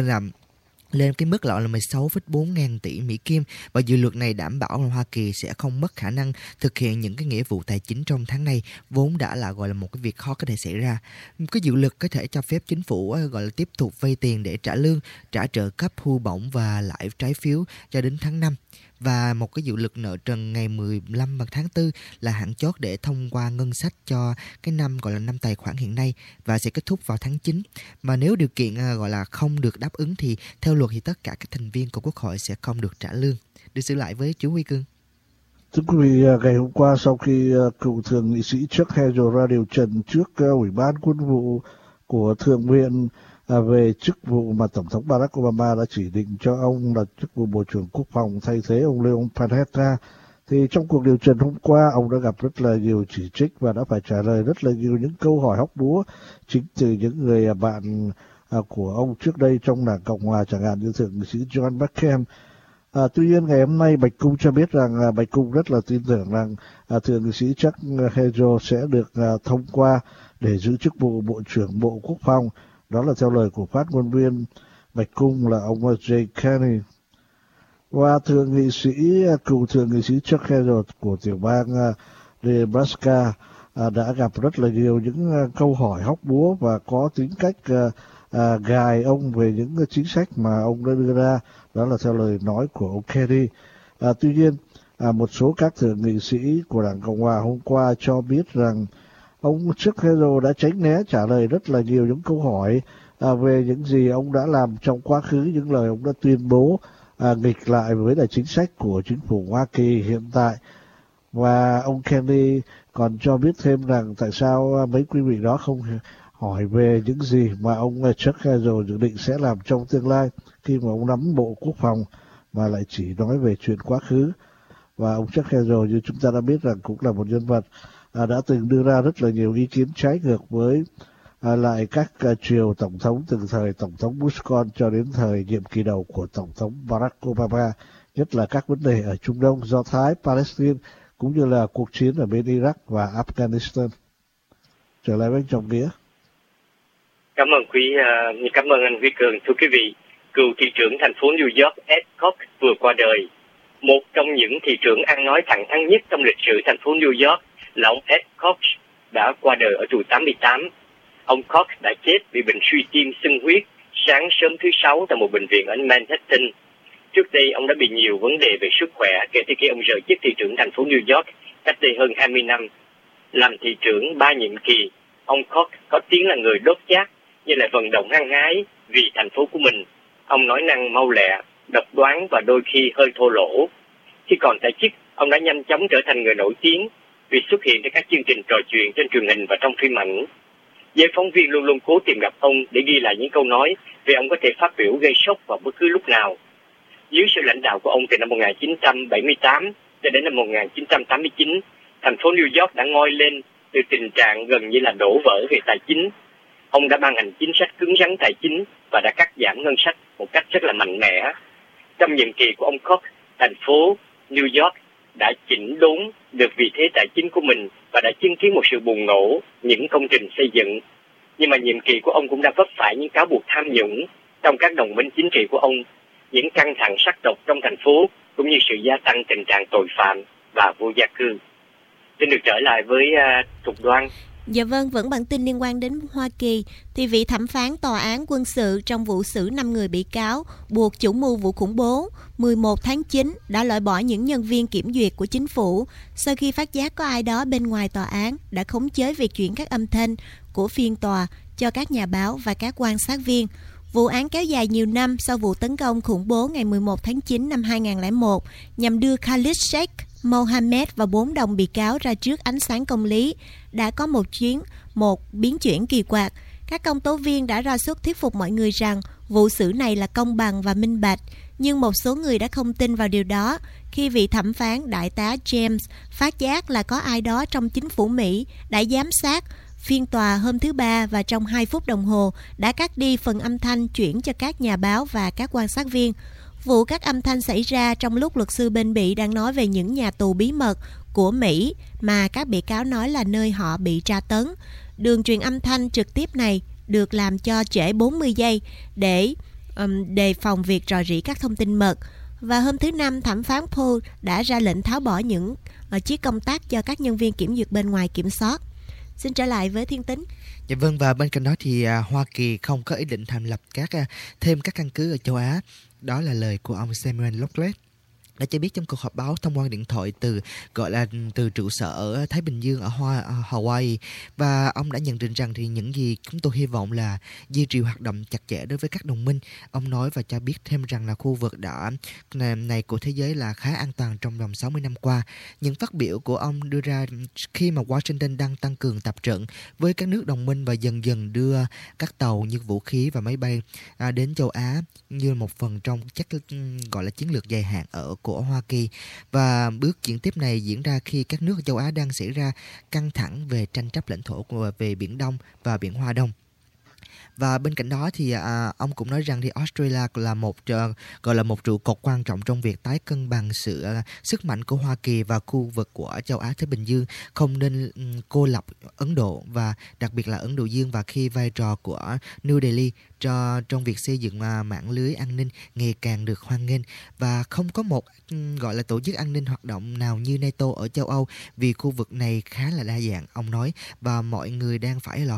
lên cái mức là 16,4 ngàn tỷ Mỹ Kim, và dự luật này đảm bảo là Hoa Kỳ sẽ không mất khả năng thực hiện những cái nghĩa vụ tài chính trong tháng này, vốn đã là gọi là một cái việc khó có thể xảy ra. Cái dự luật có thể cho phép chính phủ gọi là tiếp tục vay tiền để trả lương, trả trợ cấp hưu bổng và lãi trái phiếu cho đến tháng 5. Và một cái dự luật nợ trần ngày 15 tháng 4 là hạn chót để thông qua ngân sách cho cái năm gọi là năm tài khoản hiện nay và sẽ kết thúc vào tháng 9. Mà nếu điều kiện gọi là không được đáp ứng thì theo luật thì tất cả các thành viên của Quốc hội sẽ không được trả lương. Được xử lại với chú Huy Cương. Thưa quý vị, ngày hôm qua sau khi cựu thượng nghị sĩ Chuck Hagel ra điều trần trước Ủy ban Quân vụ của Thượng viện về chức vụ mà Tổng thống Barack Obama đã chỉ định cho ông là chức vụ Bộ trưởng Quốc phòng thay thế ông Leon Panetta, thì trong cuộc điều trần hôm qua ông đã gặp rất là nhiều chỉ trích và đã phải trả lời rất là nhiều những câu hỏi hóc búa chính từ những người bạn của ông trước đây trong Đảng Cộng hòa, chẳng hạn như thượng nghị sĩ John McCain. Tuy nhiên ngày hôm nay Bạch Cung cho biết rằng Bạch Cung rất là tin tưởng rằng thượng nghị sĩ Chuck Hagel sẽ được thông qua để giữ chức vụ Bộ trưởng Bộ Quốc phòng. Đó là theo lời của phát ngôn viên Bạch Cung là ông Jay Carney. Và cựu thượng nghị sĩ Chuck Hagel của tiểu bang Nebraska đã gặp rất là nhiều những câu hỏi hóc búa và có tính cách gài ông về những chính sách mà ông đã đưa ra. Đó là theo lời nói của ông Kerry. Tuy nhiên, một số các thượng nghị sĩ của Đảng Cộng hòa hôm qua cho biết rằng ông Chuck Hagel đã tránh né trả lời rất là nhiều những câu hỏi về những gì ông đã làm trong quá khứ, những lời ông đã tuyên bố nghịch lại với là chính sách của chính phủ Hoa Kỳ hiện tại. Và ông Kennedy còn cho biết thêm rằng tại sao mấy quý vị đó không hỏi về những gì mà ông Chuck Hagel dự định sẽ làm trong tương lai khi mà ông nắm Bộ Quốc phòng, mà lại chỉ nói về chuyện quá khứ. Và ông Chuck Hagel như chúng ta đã biết rằng cũng là một nhân vật đã từng đưa ra rất là nhiều ý kiến trái ngược với lại các triều tổng thống từ thời Tổng thống Bush con cho đến thời nhiệm kỳ đầu của Tổng thống Barack Obama, nhất là các vấn đề ở Trung Đông, Do Thái, Palestine, cũng như là cuộc chiến ở bên Iraq và Afghanistan. Trở lại với anh Trọng Nghĩa. Cảm ơn anh Huy Cường. Thưa quý vị, cựu thị trưởng thành phố New York Ed Koch vừa qua đời. Một trong những thị trưởng ăn nói thẳng thắn nhất trong lịch sử thành phố New York là ông Ed Koch đã qua đời ở tuổi 88. Ông Koch đã chết vì bệnh suy tim xưng huyết sáng sớm thứ Sáu tại một bệnh viện ở Manhattan. Trước đây ông đã bị nhiều vấn đề về sức khỏe kể từ khi ông rời chức thị trưởng thành phố New York cách đây hơn 20 năm. Làm thị trưởng 3 nhiệm kỳ, ông Koch có tiếng là người đốt chát nhưng lại vận động hăng hái vì thành phố của mình. Ông nói năng mau lẹ, độc đoán và đôi khi hơi thô lỗ. Khi còn tại chức, ông đã nhanh chóng trở thành người nổi tiếng vì xuất hiện trên các chương trình trò chuyện trên truyền hình và trong phim ảnh. Giới phóng viên luôn luôn cố tìm gặp ông để ghi lại những câu nói vì ông có thể phát biểu gây sốc vào bất cứ lúc nào. Dưới sự lãnh đạo của ông từ năm 1978 cho đến năm 1989, thành phố New York đã ngoi lên từ tình trạng gần như là đổ vỡ về tài chính. Ông đã ban hành chính sách cứng rắn tài chính và đã cắt giảm ngân sách một cách rất là mạnh mẽ. Trong nhiệm kỳ của ông Koch, thành phố New York đã chỉnh đốn được vị thế tài chính của mình và đã chứng kiến một sự bùng nổ những công trình xây dựng. Nhưng mà nhiệm kỳ của ông cũng đã vấp phải những cáo buộc tham nhũng trong các đồng minh chính trị của ông, những căng thẳng sắc tộc trong thành phố cũng như sự gia tăng tình trạng tội phạm và vô gia cư. Xin được trở lại với Thục Đoan. Dạ vâng, vẫn bản tin liên quan đến Hoa Kỳ thì vị thẩm phán tòa án quân sự trong vụ xử 5 người bị cáo buộc chủ mưu vụ khủng bố 11 tháng 9 đã loại bỏ những nhân viên kiểm duyệt của chính phủ sau khi phát giác có ai đó bên ngoài tòa án đã khống chế việc chuyển các âm thanh của phiên tòa cho các nhà báo và các quan sát viên. Vụ án kéo dài nhiều năm sau vụ tấn công khủng bố ngày 11 tháng 9 năm 2001 nhằm đưa Khalid Sheikh Mohammed và 4 đồng bị cáo ra trước ánh sáng công lý đã có một biến chuyển kỳ quặc. Các công tố viên đã ra sức thuyết phục mọi người rằng vụ xử này là công bằng và minh bạch, nhưng một số người đã không tin vào điều đó khi vị thẩm phán đại tá James phát giác là có ai đó trong chính phủ Mỹ đã giám sát phiên tòa hôm thứ Ba và trong 2 phút đồng hồ đã cắt đi phần âm thanh chuyển cho các nhà báo và các quan sát viên. Vụ cắt âm thanh xảy ra trong lúc luật sư bên Bỉ đang nói về những nhà tù bí mật của Mỹ mà các bị cáo nói là nơi họ bị tra tấn. Đường truyền âm thanh trực tiếp này được làm cho trễ 40 giây để đề phòng việc rò rỉ các thông tin mật. Và hôm thứ Năm, thẩm phán Paul đã ra lệnh tháo bỏ những chiếc công tắc cho các nhân viên kiểm duyệt bên ngoài kiểm soát. Xin trở lại với Thiên Tính. Dạ vâng, và bên cạnh đó thì Hoa Kỳ không có ý định thành lập thêm các căn cứ ở châu Á. Đó là lời của ông Samuel Locklear đã cho biết trong cuộc họp báo thông qua điện thoại từ trụ sở ở Thái Bình Dương ở Hawaii, và ông đã nhận định rằng thì những gì chúng tôi hy vọng là duy trì hoạt động chặt chẽ đối với các đồng minh. Ông nói và cho biết thêm rằng là khu vực này của thế giới là khá an toàn trong vòng 60 năm qua. Những phát biểu của ông đưa ra khi mà Washington đang tăng cường tập trận với các nước đồng minh và dần dần đưa các tàu như vũ khí và máy bay đến châu Á như một phần trong gọi là chiến lược dài hạn của Hoa Kỳ. Và bước chuyển tiếp này diễn ra khi các nước châu Á đang xảy ra căng thẳng về tranh chấp lãnh thổ về Biển Đông và Biển Hoa Đông. Và bên cạnh đó thì ông cũng nói rằng thì Australia là một trụ cột quan trọng trong việc tái cân bằng sức mạnh của Hoa Kỳ và khu vực của châu Á Thái Bình Dương, không nên cô lập Ấn Độ và đặc biệt là Ấn Độ Dương, và khi vai trò của New Delhi trong việc xây dựng mạng lưới an ninh ngày càng được hoan nghênh, và không có một gọi là tổ chức an ninh hoạt động nào như NATO ở châu Âu vì khu vực này khá là đa dạng, ông nói. Và mọi người đang phải là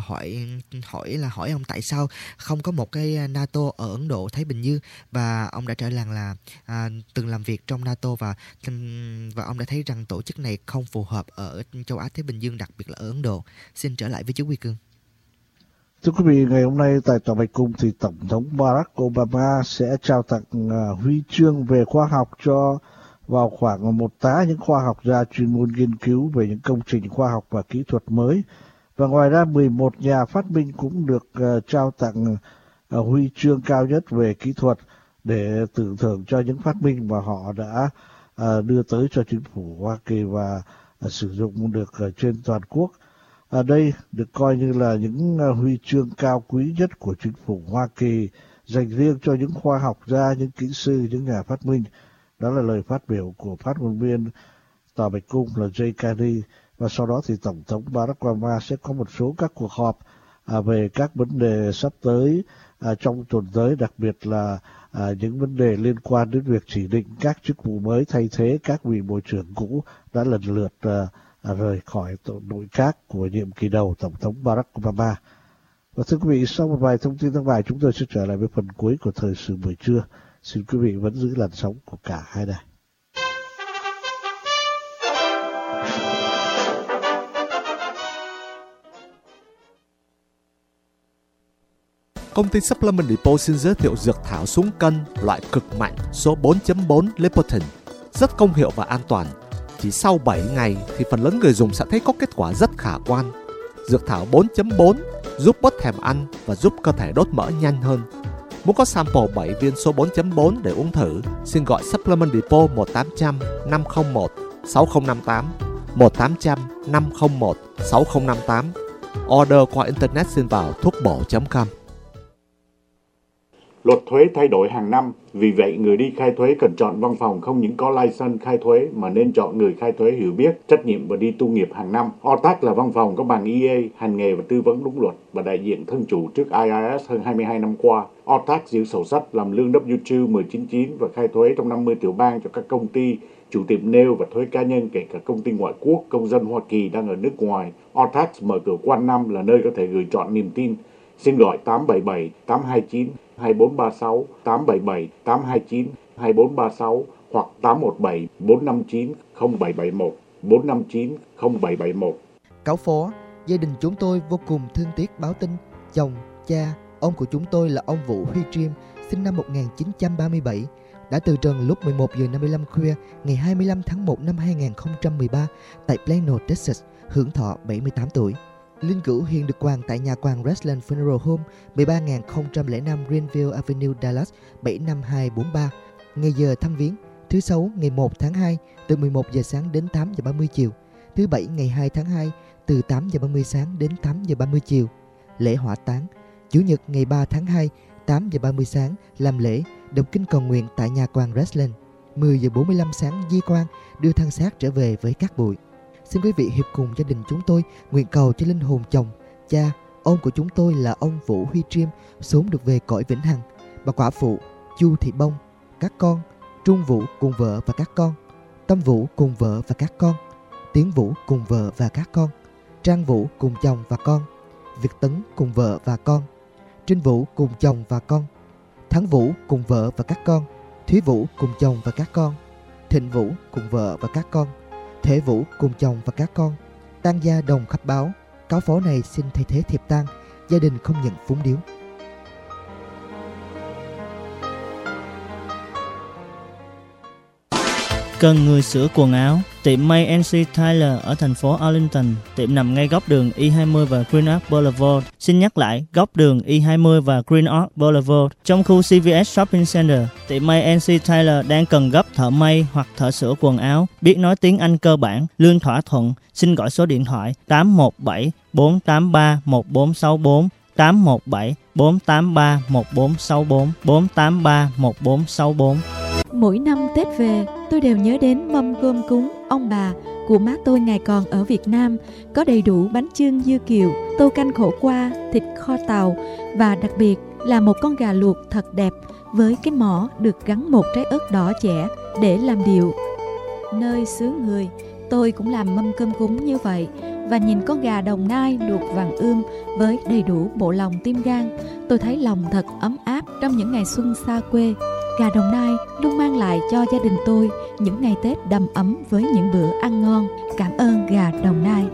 hỏi ông tại sao không có một cái NATO ở Ấn Độ Thái Bình Dương, và ông đã trả lời là từng làm việc trong NATO và ông đã thấy rằng tổ chức này không phù hợp ở châu Á Thái Bình Dương, đặc biệt là ở Ấn Độ. Xin trở lại với chú Huy Cương. Thưa quý vị, ngày hôm nay tại Tòa Bạch Cung thì Tổng thống Barack Obama sẽ trao tặng huy chương về khoa học cho vào khoảng 1 tá những khoa học gia chuyên môn nghiên cứu về những công trình khoa học và kỹ thuật mới. Và ngoài ra 11 nhà phát minh cũng được trao tặng huy chương cao nhất về kỹ thuật để tưởng thưởng cho những phát minh mà họ đã đưa tới cho chính phủ Hoa Kỳ và sử dụng được trên toàn quốc. Ở đây được coi như là những huy chương cao quý nhất của chính phủ Hoa Kỳ dành riêng cho những khoa học gia, những kỹ sư, những nhà phát minh. Đó là lời phát biểu của phát ngôn viên Tòa Bạch Cung là Jay Carney. Và sau đó thì Tổng thống Barack Obama sẽ có một số các cuộc họp về các vấn đề sắp tới trong tuần tới, đặc biệt là những vấn đề liên quan đến việc chỉ định các chức vụ mới thay thế các vị bộ trưởng cũ đã lần lượt rời khỏi nội các của nhiệm kỳ đầu Tổng thống Barack Obama. Và thưa quý vị, sau một vài thông tin đăng bài, chúng tôi sẽ trở lại với phần cuối của thời sự buổi trưa. Xin quý vị vẫn giữ làn sóng của cả hai đài. Công ty Supplement Depot xin giới thiệu dược thảo xuống cân loại cực mạnh số 4.4 Lipotin, rất công hiệu và an toàn. Chỉ sau 7 ngày thì phần lớn người dùng sẽ thấy có kết quả rất khả quan. Dược thảo 4.4 giúp bớt thèm ăn và giúp cơ thể đốt mỡ nhanh hơn. Muốn có sample 7 viên số 4.4 để uống thử, xin gọi Supplement Depot 1800 501 6058, 1800 501 6058. Order qua Internet xin vào thuốc-bổ.com. Luật thuế thay đổi hàng năm, vì vậy người đi khai thuế cần chọn văn phòng không những có license khai thuế mà nên chọn người khai thuế hiểu biết, trách nhiệm và đi tu nghiệp hàng năm. Ortax là văn phòng có bằng EA, hành nghề và tư vấn đúng luật và đại diện thân chủ trước IRS hơn 22 năm qua. Ortax giữ sổ sách, làm lương W2 1099 và khai thuế trong 50 tiểu bang cho các công ty, chủ tiệm nail và thuế cá nhân kể cả công ty ngoại quốc, công dân Hoa Kỳ đang ở nước ngoài. Ortax mở cửa quanh năm là nơi có thể gửi chọn niềm tin. Xin gọi 877 829 2436, 877 829 2436 hoặc 817 459 0771, 459 0771. Cáo phó, gia đình chúng tôi vô cùng thương tiếc báo tin chồng, cha, ông của chúng tôi là ông Vũ Huy Triêm, sinh năm 1937, đã từ trần lúc 11 giờ 55 khuya ngày 25 tháng 1 năm 2013 tại Plano, Texas, hưởng thọ 78 tuổi. Linh cữu hiện được quàng tại nhà quàng Graceland Funeral Home 13005 Greenville Avenue, Dallas 75243. Ngày giờ thăm viếng: thứ Sáu ngày 1 tháng 2 từ 11 giờ sáng đến 8 giờ 30 chiều. Thứ Bảy ngày 2 tháng 2 từ 8 giờ 30 sáng đến 8 giờ 30 chiều. Lễ hỏa táng: Chủ nhật ngày 3 tháng 2 8 giờ 30 sáng làm lễ đọc kinh cầu nguyện tại nhà quàng Graceland. 10 giờ 45 sáng di quan đưa thân xác trở về với cát bụi. Xin quý vị hiệp cùng gia đình chúng tôi nguyện cầu cho linh hồn chồng, cha, ông của chúng tôi là ông Vũ Huy Triêm sớm được về cõi vĩnh hằng, bà quả phụ Chu Thị Bông, các con, Trung Vũ cùng vợ và các con, Tâm Vũ cùng vợ và các con, Tiến Vũ cùng vợ và các con, Trang Vũ cùng chồng và con, Việt Tấn cùng vợ và con, Trinh Vũ cùng chồng và con, Thắng Vũ cùng vợ và các con, Thúy Vũ cùng chồng và các con, Thịnh Vũ cùng vợ và các con, Thể Vũ cùng chồng và các con. Tang gia đồng khắp báo. Cáo phó này xin thay thế thiệp tang. Gia đình không nhận phúng điếu. Cần người sửa quần áo? Tiệm may NC Taylor ở thành phố Arlington, tiệm nằm ngay góc đường I-20 và Green Arc Boulevard. Xin nhắc lại, góc đường I-20 và Green Arc Boulevard trong khu CVS Shopping Center. Tiệm may NC Taylor đang cần gấp thợ may hoặc thợ sửa quần áo, biết nói tiếng Anh cơ bản, lương thỏa thuận. Xin gọi số điện thoại 817 483 1464, 817 483 1464, 483 1464. Mỗi năm Tết về, tôi đều nhớ đến mâm cơm cúng ông bà của má tôi ngày còn ở Việt Nam, có đầy đủ bánh chưng dưa kiệu, tô canh khổ qua, thịt kho tàu và đặc biệt là một con gà luộc thật đẹp với cái mỏ được gắn một trái ớt đỏ chẻ để làm điệu. Nơi xứ người, tôi cũng làm mâm cơm cúng như vậy và nhìn con gà Đồng Nai luộc vàng ươm với đầy đủ bộ lòng tim gan, tôi thấy lòng thật ấm áp trong những ngày xuân xa quê. Gà Đồng Nai luôn mang lại cho gia đình tôi những ngày Tết đầm ấm với những bữa ăn ngon. Cảm ơn gà Đồng Nai.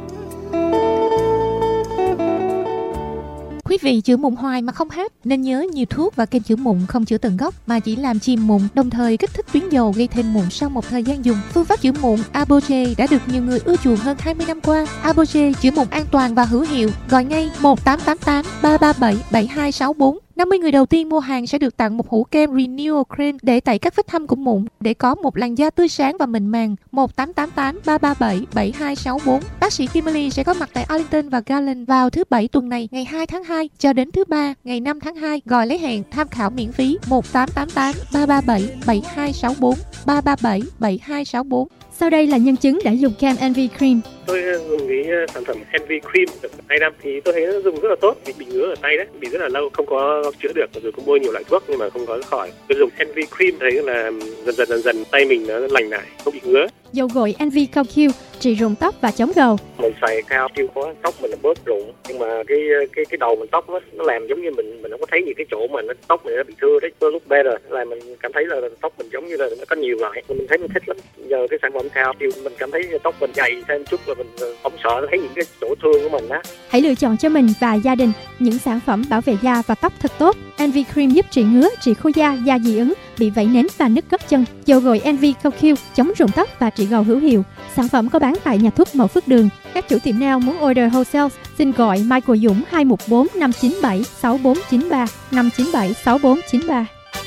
Quý vị chữa mụn hoài mà không hết nên nhớ nhiều thuốc và kem chữa mụn không chữa tận gốc mà chỉ làm chìm mụn, đồng thời kích thích tuyến dầu gây thêm mụn sau một thời gian dùng. Phương pháp chữa mụn Apoche đã được nhiều người ưa chuộng hơn 20 năm qua. Apoche chữa mụn an toàn và hữu hiệu. Gọi ngay 1888 337 7264. 50 người đầu tiên mua hàng sẽ được tặng một hũ kem Renewal Cream để tẩy các vết thâm của mụn để có một làn da tươi sáng và mịn màng. 1888 337 7264. Bác sĩ Kimberly sẽ có mặt tại Arlington và Garland vào thứ Bảy tuần này, ngày 2 tháng 2 cho đến thứ Ba, ngày 5 tháng 2. Gọi lấy hẹn tham khảo miễn phí 1888 337 7264, 337 7264. Sau đây là nhân chứng đã dùng kem Envy Cream. Tôi dùng cái sản phẩm Envy Cream được 2 năm thì tôi thấy nó dùng rất là tốt. Bị ngứa ở tay đấy, bị rất là lâu không có chữa được, rồi cũng bôi nhiều loại thuốc nhưng mà không có khỏi. Tôi dùng Envy Cream thấy là dần dần tay mình nó lành lại, không bị ngứa. Dầu gội NV Cao Q trị rụng tóc và chống gầu. Mình xài cao tiêu có tóc mình bớt rụng, nhưng mà cái đầu mình tóc nó làm giống như mình không có thấy gì cái chỗ mà nó tóc mình nó bị thưa đấy. Tôi lúc better là mình cảm thấy là tóc mình giống như là nó có nhiều lại, mình thấy mình thích lắm. Giờ cái sản phẩm cao tiêu mình cảm thấy tóc mình dày thêm chút là mình không sợ thấy những cái chỗ thương của mình á. Hãy lựa chọn cho mình và gia đình những sản phẩm bảo vệ da và tóc thật tốt. NV Cream giúp trị ngứa, trị khô da dị ứng, bị vảy nến và nứt gót chân. Dầu gội NV Cao Q chống rụng tóc và trị gầu hữu hiệu. Sản phẩm có bán tại nhà thuốc Mậu Phước Đường. Các chủ tiệm nào muốn order wholesale xin gọi Michael Dũng 214 597 6493 597 6493.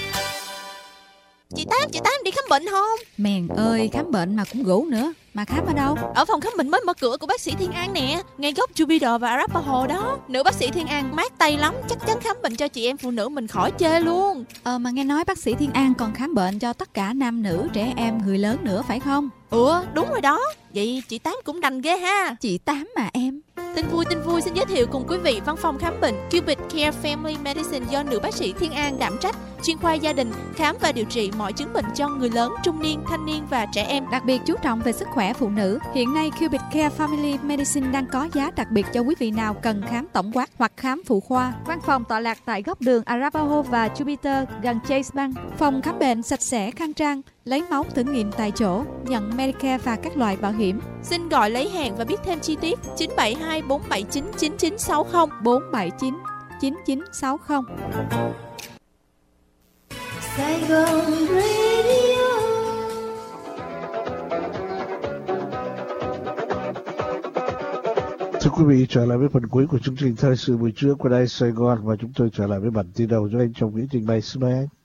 Chị Tám đi khám bệnh không? Mèn ơi, khám bệnh mà cũng gũ nữa. Mà khám ở đâu? Ở phòng khám bệnh mới mở cửa của bác sĩ Thiên An nè, ngay góc Jupiter và Arapaho đó. Nữ bác sĩ Thiên An mát tay lắm, chắc chắn khám bệnh cho chị em phụ nữ mình khỏi chê luôn. Mà nghe nói bác sĩ Thiên An còn khám bệnh cho tất cả nam nữ, trẻ em, người lớn nữa phải không? Đúng rồi đó. Vậy chị Tám cũng đành ghê ha. Chị Tám mà em. Tin vui xin giới thiệu cùng quý vị văn phòng khám bệnh Cupid Care Family Medicine do nữ bác sĩ Thiên An đảm trách, chuyên khoa gia đình, khám và điều trị mọi chứng bệnh cho người lớn, trung niên, thanh niên và trẻ em. Đặc biệt chú trọng về sức khỏe phụ nữ. Hiện nay Cupid Care Family Medicine đang có giá đặc biệt cho quý vị nào cần khám tổng quát hoặc khám phụ khoa. Văn phòng tọa lạc tại góc đường Arapaho và Jupiter gần Chase Bank. Phòng khám bệnh sạch sẽ khang trang, lấy máu thử nghiệm tại chỗ, nhận Medicare và các loại bảo hiểm. Xin gọi lấy hàng và biết thêm chi tiết 972 479 9960 479 9960. Sài Gòn Radio. Thưa quý vị, trở lại với phần cuối của chương trình Thời sự buổi trưa của Đài Sài Gòn và chúng tôi trở lại với bản tin đầu do anh Trọng Nghĩa trình bày. Xin mời anh.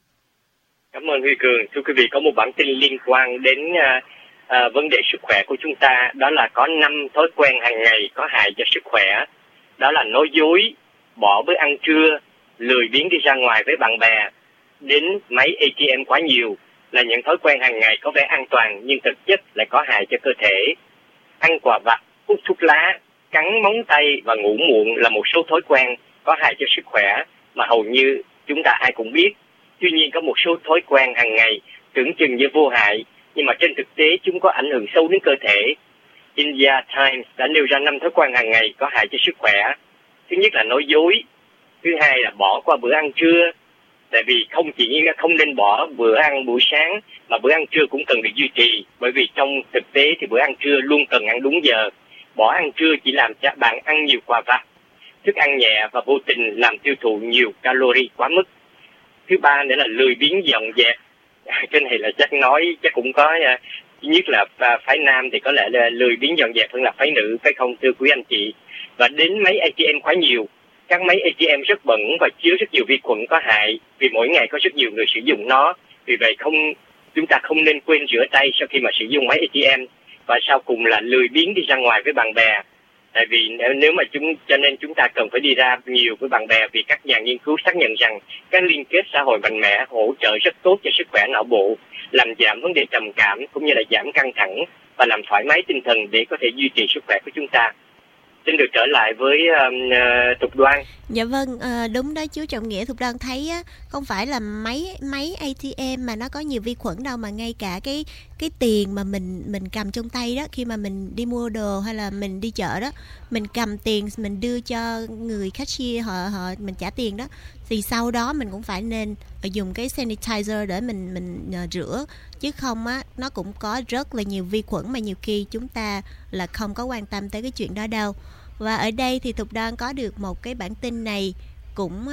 Cảm ơn Huy Cường. Thưa quý vị, có một bản tin liên quan đến vấn đề sức khỏe của chúng ta, đó là có 5 thói quen hàng ngày có hại cho sức khỏe. Đó là nói dối, bỏ bữa ăn trưa, lười biếng đi ra ngoài với bạn bè, đến máy ATM quá nhiều là những thói quen hàng ngày có vẻ an toàn nhưng thực chất lại có hại cho cơ thể. Ăn quà vặt, hút thuốc lá, cắn móng tay và ngủ muộn là một số thói quen có hại cho sức khỏe mà hầu như chúng ta ai cũng biết. Tuy nhiên có một số thói quen hàng ngày tưởng chừng như vô hại, nhưng mà trên thực tế chúng có ảnh hưởng sâu đến cơ thể. India Times đã nêu ra 5 thói quen hàng ngày có hại cho sức khỏe. Thứ nhất là nói dối. Thứ hai là bỏ qua bữa ăn trưa. Tại vì không nên bỏ bữa ăn buổi sáng, mà bữa ăn trưa cũng cần được duy trì. Bởi vì trong thực tế thì bữa ăn trưa luôn cần ăn đúng giờ. Bỏ ăn trưa chỉ làm cho bạn ăn nhiều quà vặt, thức ăn nhẹ và vô tình làm tiêu thụ nhiều calorie quá mức. Thứ ba nữa là lười biếng dọn dẹp. Cái này là chắc cũng có, nhất là phái nam thì có lẽ là lười biếng dọn dẹp hơn là phái nữ, phải không thưa quý anh chị? Và đến máy ATM quá nhiều. Các máy ATM rất bẩn và chứa rất nhiều vi khuẩn có hại, vì mỗi ngày có rất nhiều người sử dụng nó. Vì vậy chúng ta không nên quên rửa tay sau khi mà sử dụng máy ATM. Và sau cùng là lười biếng đi ra ngoài với bạn bè. Tại vì nếu mà cho nên chúng ta cần phải đi ra nhiều với bạn bè, vì các nhà nghiên cứu xác nhận rằng các liên kết xã hội mạnh mẽ hỗ trợ rất tốt cho sức khỏe não bộ, làm giảm vấn đề trầm cảm cũng như là giảm căng thẳng và làm thoải mái tinh thần để có thể duy trì sức khỏe của chúng ta. Xin được trở lại với Thục Đoan. Dạ vâng, đúng đó chú Trọng Nghĩa. Thục Đoan thấy á, không phải là máy ATM mà nó có nhiều vi khuẩn đâu, mà ngay cả cái tiền mà mình cầm trong tay đó, khi mà mình đi mua đồ hay là mình đi chợ đó, mình cầm tiền mình đưa cho người cashier họ mình trả tiền đó, thì sau đó mình cũng phải nên dùng cái sanitizer để mình rửa, chứ không á nó cũng có rất là nhiều vi khuẩn mà nhiều khi chúng ta là không có quan tâm tới cái chuyện đó đâu. Và ở đây thì Thục Đoan có được một cái bản tin này cũng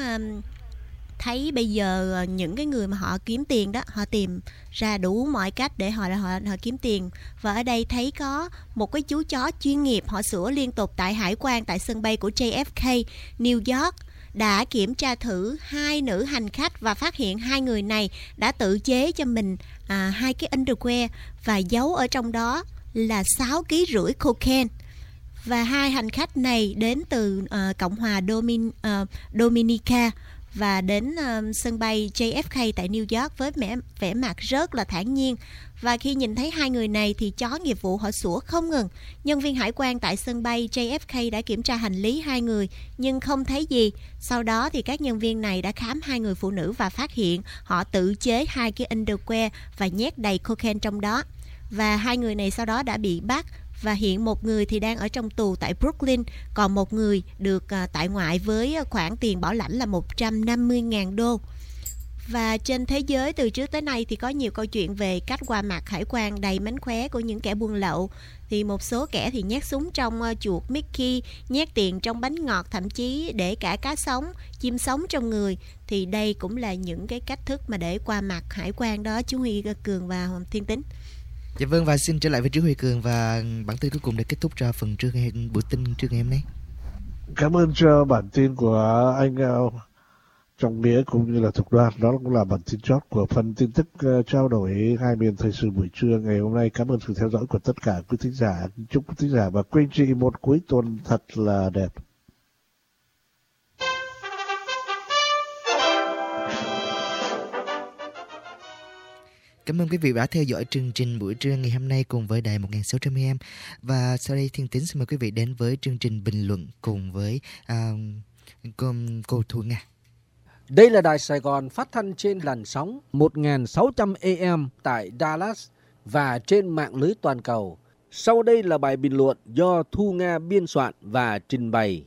thấy bây giờ những cái người mà họ kiếm tiền đó, họ tìm ra đủ mọi cách để họ kiếm tiền. Và ở đây thấy có một cái chú chó chuyên nghiệp họ sửa liên tục tại hải quan tại sân bay của JFK, New York, đã kiểm tra thử 2 nữ hành khách và phát hiện 2 người này đã tự chế cho mình 2 cái underwear và giấu ở trong đó là 6,5 kg cocaine. Và 2 hành khách này đến từ Cộng hòa Dominica và đến sân bay JFK tại New York với vẻ mặt rất là thản nhiên. Và khi nhìn thấy 2 người này thì chó nghiệp vụ họ sủa không ngừng. Nhân viên hải quan tại sân bay JFK đã kiểm tra hành lý 2 người nhưng không thấy gì. Sau đó thì các nhân viên này đã khám 2 người phụ nữ và phát hiện họ tự chế 2 cái underwear và nhét đầy cocaine trong đó. và hai người này sau đó đã bị bắt. Và hiện một người thì đang ở trong tù tại Brooklyn, còn một người được tại ngoại với khoản tiền bảo lãnh là 150.000 đô. Và trên thế giới từ trước tới nay thì có nhiều câu chuyện về cách qua mặt hải quan đầy mánh khóe của những kẻ buôn lậu. Thì một số kẻ thì nhét súng trong chuột Mickey, nhét tiền trong bánh ngọt, thậm chí để cả cá sống, chim sống trong người. Thì đây cũng là những cái cách thức mà để qua mặt hải quan đó, chú Huy Cường và Hoàng Thiên Tính. Dạ vâng, và xin trở lại với chú Huy Cường và bản tin cuối cùng để kết thúc cho phần buổi tin trước ngày hôm nay. Cảm ơn cho bản tin của anh Trọng Nghĩa cũng như là Thục Đoan. Đó cũng là bản tin chót của phần tin tức trao đổi hai miền thời sự buổi trưa ngày hôm nay. Cảm ơn sự theo dõi của tất cả quý thính giả. Chúc quý thính giả và quý anh chị một cuối tuần thật là đẹp. Cảm ơn quý vị đã theo dõi chương trình buổi trưa ngày hôm nay cùng với đài 1600 AM. Và sau đây Thiên Tín xin mời quý vị đến với chương trình bình luận cùng với cô Thu Nga. Đây là đài Sài Gòn phát thanh trên làn sóng 1600 AM tại Dallas và trên mạng lưới toàn cầu. Sau đây là bài bình luận do Thu Nga biên soạn và trình bày.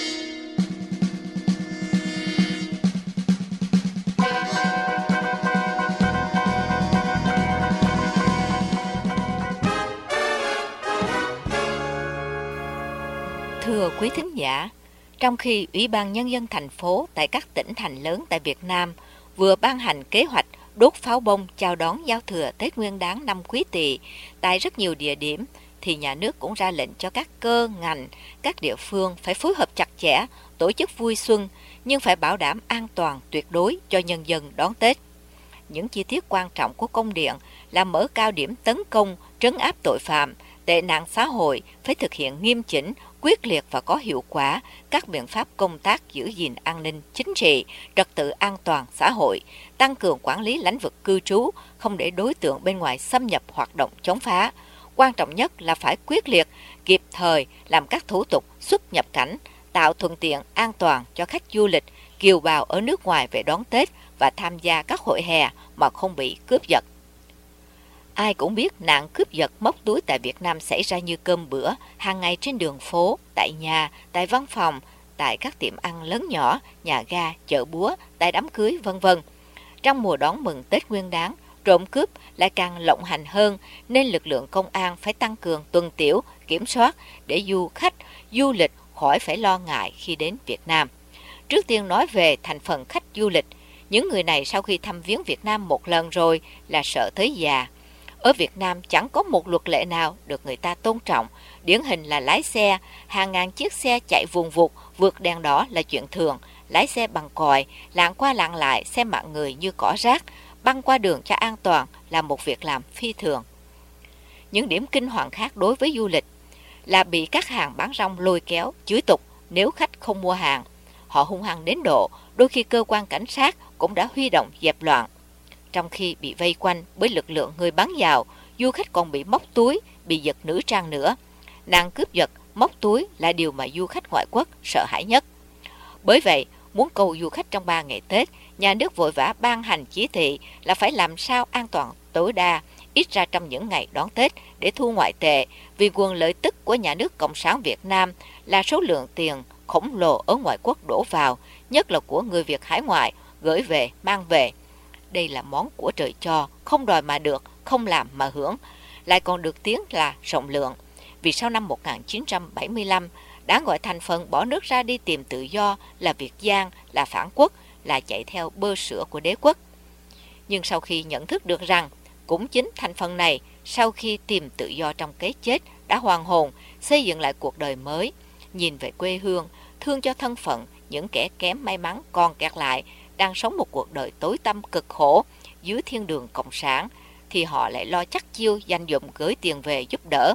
Thưa quý thính giả, trong khi Ủy ban Nhân dân thành phố tại các tỉnh thành lớn tại Việt Nam vừa ban hành kế hoạch đốt pháo bông chào đón giao thừa Tết Nguyên đán năm Quý Tỵ tại rất nhiều địa điểm, thì nhà nước cũng ra lệnh cho các cơ, ngành, các địa phương phải phối hợp chặt chẽ tổ chức vui xuân, nhưng phải bảo đảm an toàn tuyệt đối cho nhân dân đón Tết. Những chi tiết quan trọng của công điện là mở cao điểm tấn công, trấn áp tội phạm, tệ nạn xã hội phải thực hiện nghiêm chỉnh, quyết liệt và có hiệu quả các biện pháp công tác giữ gìn an ninh chính trị, trật tự an toàn xã hội, tăng cường quản lý lĩnh vực cư trú, không để đối tượng bên ngoài xâm nhập hoạt động chống phá. Quan trọng nhất là phải quyết liệt, kịp thời làm các thủ tục xuất nhập cảnh, tạo thuận tiện an toàn cho khách du lịch, kiều bào ở nước ngoài về đón Tết và tham gia các hội hè mà không bị cướp giật. Ai cũng biết nạn cướp giật móc túi tại Việt Nam xảy ra như cơm bữa, hàng ngày trên đường phố, tại nhà, tại văn phòng, tại các tiệm ăn lớn nhỏ, nhà ga, chợ búa, tại đám cưới, v.v. Trong mùa đón mừng Tết Nguyên đán, trộm cướp lại càng lộng hành hơn, nên lực lượng công an phải tăng cường tuần tiễu, kiểm soát để du khách, du lịch khỏi phải lo ngại khi đến Việt Nam. Trước tiên nói về thành phần khách du lịch, những người này sau khi thăm viếng Việt Nam một lần rồi là sợ tới già. Ở Việt Nam chẳng có một luật lệ nào được người ta tôn trọng, điển hình là lái xe, hàng ngàn chiếc xe chạy vùng vụt, vượt đèn đỏ là chuyện thường, lái xe bằng còi, lạng qua lạng lại xem mạng người như cỏ rác, băng qua đường cho an toàn là một việc làm phi thường. Những điểm kinh hoàng khác đối với du lịch là bị các hàng bán rong lôi kéo, chửi tục nếu khách không mua hàng. Họ hung hăng đến độ, đôi khi cơ quan cảnh sát cũng đã huy động dẹp loạn. Trong khi bị vây quanh bởi lực lượng người bán dạo, du khách còn bị móc túi, bị giật nữ trang nữa. Nạn cướp giật, móc túi là điều mà du khách ngoại quốc sợ hãi nhất. Bởi vậy, muốn cầu du khách trong 3 ngày Tết, nhà nước vội vã ban hành chỉ thị là phải làm sao an toàn tối đa, ít ra trong những ngày đón Tết để thu ngoại tệ, vì nguồn lợi tức của nhà nước Cộng sản Việt Nam là số lượng tiền khổng lồ ở ngoại quốc đổ vào, nhất là của người Việt hải ngoại, gửi về, mang về. Đây là món của trời cho, không đòi mà được, không làm mà hưởng, lại còn được tiếng là rộng lượng. Vì sau năm 1975, đã gọi thành phần bỏ nước ra đi tìm tự do là Việt Giang, là phản quốc, là chạy theo bơ sữa của đế quốc. Nhưng sau khi nhận thức được rằng, cũng chính thành phần này, sau khi tìm tự do trong cái chết, đã hoàn hồn, xây dựng lại cuộc đời mới, nhìn về quê hương, thương cho thân phận, những kẻ kém may mắn còn kẹt lại, đang sống một cuộc đời tối tăm cực khổ dưới thiên đường cộng sản, thì họ lại lo chắc chiêu dành dụm gửi tiền về giúp đỡ.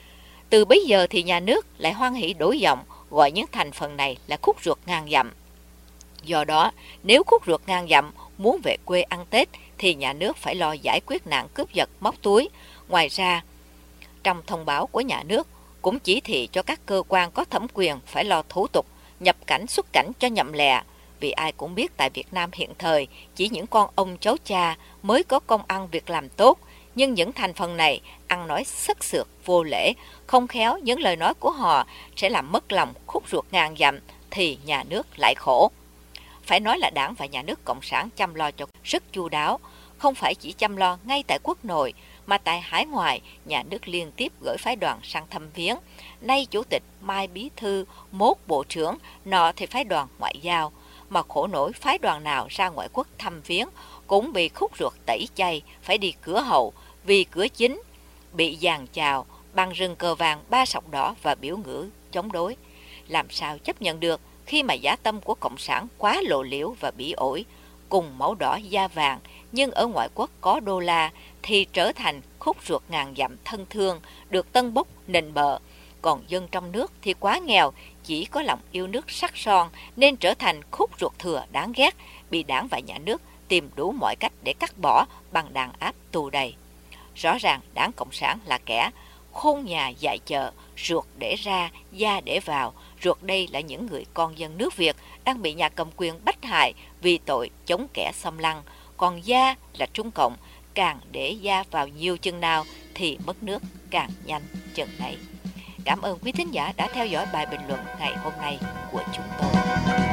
Từ bấy giờ thì nhà nước lại hoan hỷ đổi giọng, gọi những thành phần này là khúc ruột ngàn dặm. Do đó, nếu khúc ruột ngàn dặm muốn về quê ăn Tết thì nhà nước phải lo giải quyết nạn cướp giật móc túi. Ngoài ra, trong thông báo của nhà nước cũng chỉ thị cho các cơ quan có thẩm quyền phải lo thủ tục nhập cảnh xuất cảnh cho nhậm lẹ. Vì ai cũng biết tại Việt Nam hiện thời chỉ những con ông cháu cha mới có công ăn việc làm tốt, Nhưng những thành phần này ăn nói sắc sược vô lễ, không khéo những lời nói của họ sẽ làm mất lòng khúc ruột ngàn dặm, thì nhà nước lại khổ. Phải nói là Đảng và Nhà nước Cộng sản chăm lo cho rất chu đáo, không phải chỉ chăm lo ngay tại quốc nội, mà tại hải ngoại, nhà nước liên tiếp gửi phái đoàn sang thăm viếng. Nay chủ tịch, mai bí thư, mốt bộ trưởng, nọ thì phái đoàn ngoại giao. Mà khổ nổi phái đoàn nào ra ngoại quốc thăm viếng cũng bị khúc ruột tẩy chay, phải đi cửa hậu, vì cửa chính bị dàn chào bằng rừng cờ vàng 3 sọc đỏ và biểu ngữ chống đối. Làm sao chấp nhận được khi mà dã tâm của Cộng sản quá lộ liễu và bỉ ổi, cùng máu đỏ da vàng, nhưng ở ngoại quốc có đô la thì trở thành khúc ruột ngàn dặm thân thương, được tân bốc nịnh bợ. Còn dân trong nước thì quá nghèo, chỉ có lòng yêu nước sắc son nên trở thành khúc ruột thừa đáng ghét, bị Đảng và Nhà nước tìm đủ mọi cách để cắt bỏ bằng đàn áp tù đầy. Rõ ràng Đảng Cộng sản là kẻ khôn nhà dại chợ, ruột để ra, da để vào. Ruột đây là những người con dân nước Việt đang bị nhà cầm quyền bách hại vì tội chống kẻ xâm lăng. Còn da là Trung Cộng, càng để da vào nhiều chừng nào thì mất nước càng nhanh chừng nấy. Cảm ơn quý thính giả đã theo dõi bài bình luận ngày hôm nay của chúng tôi.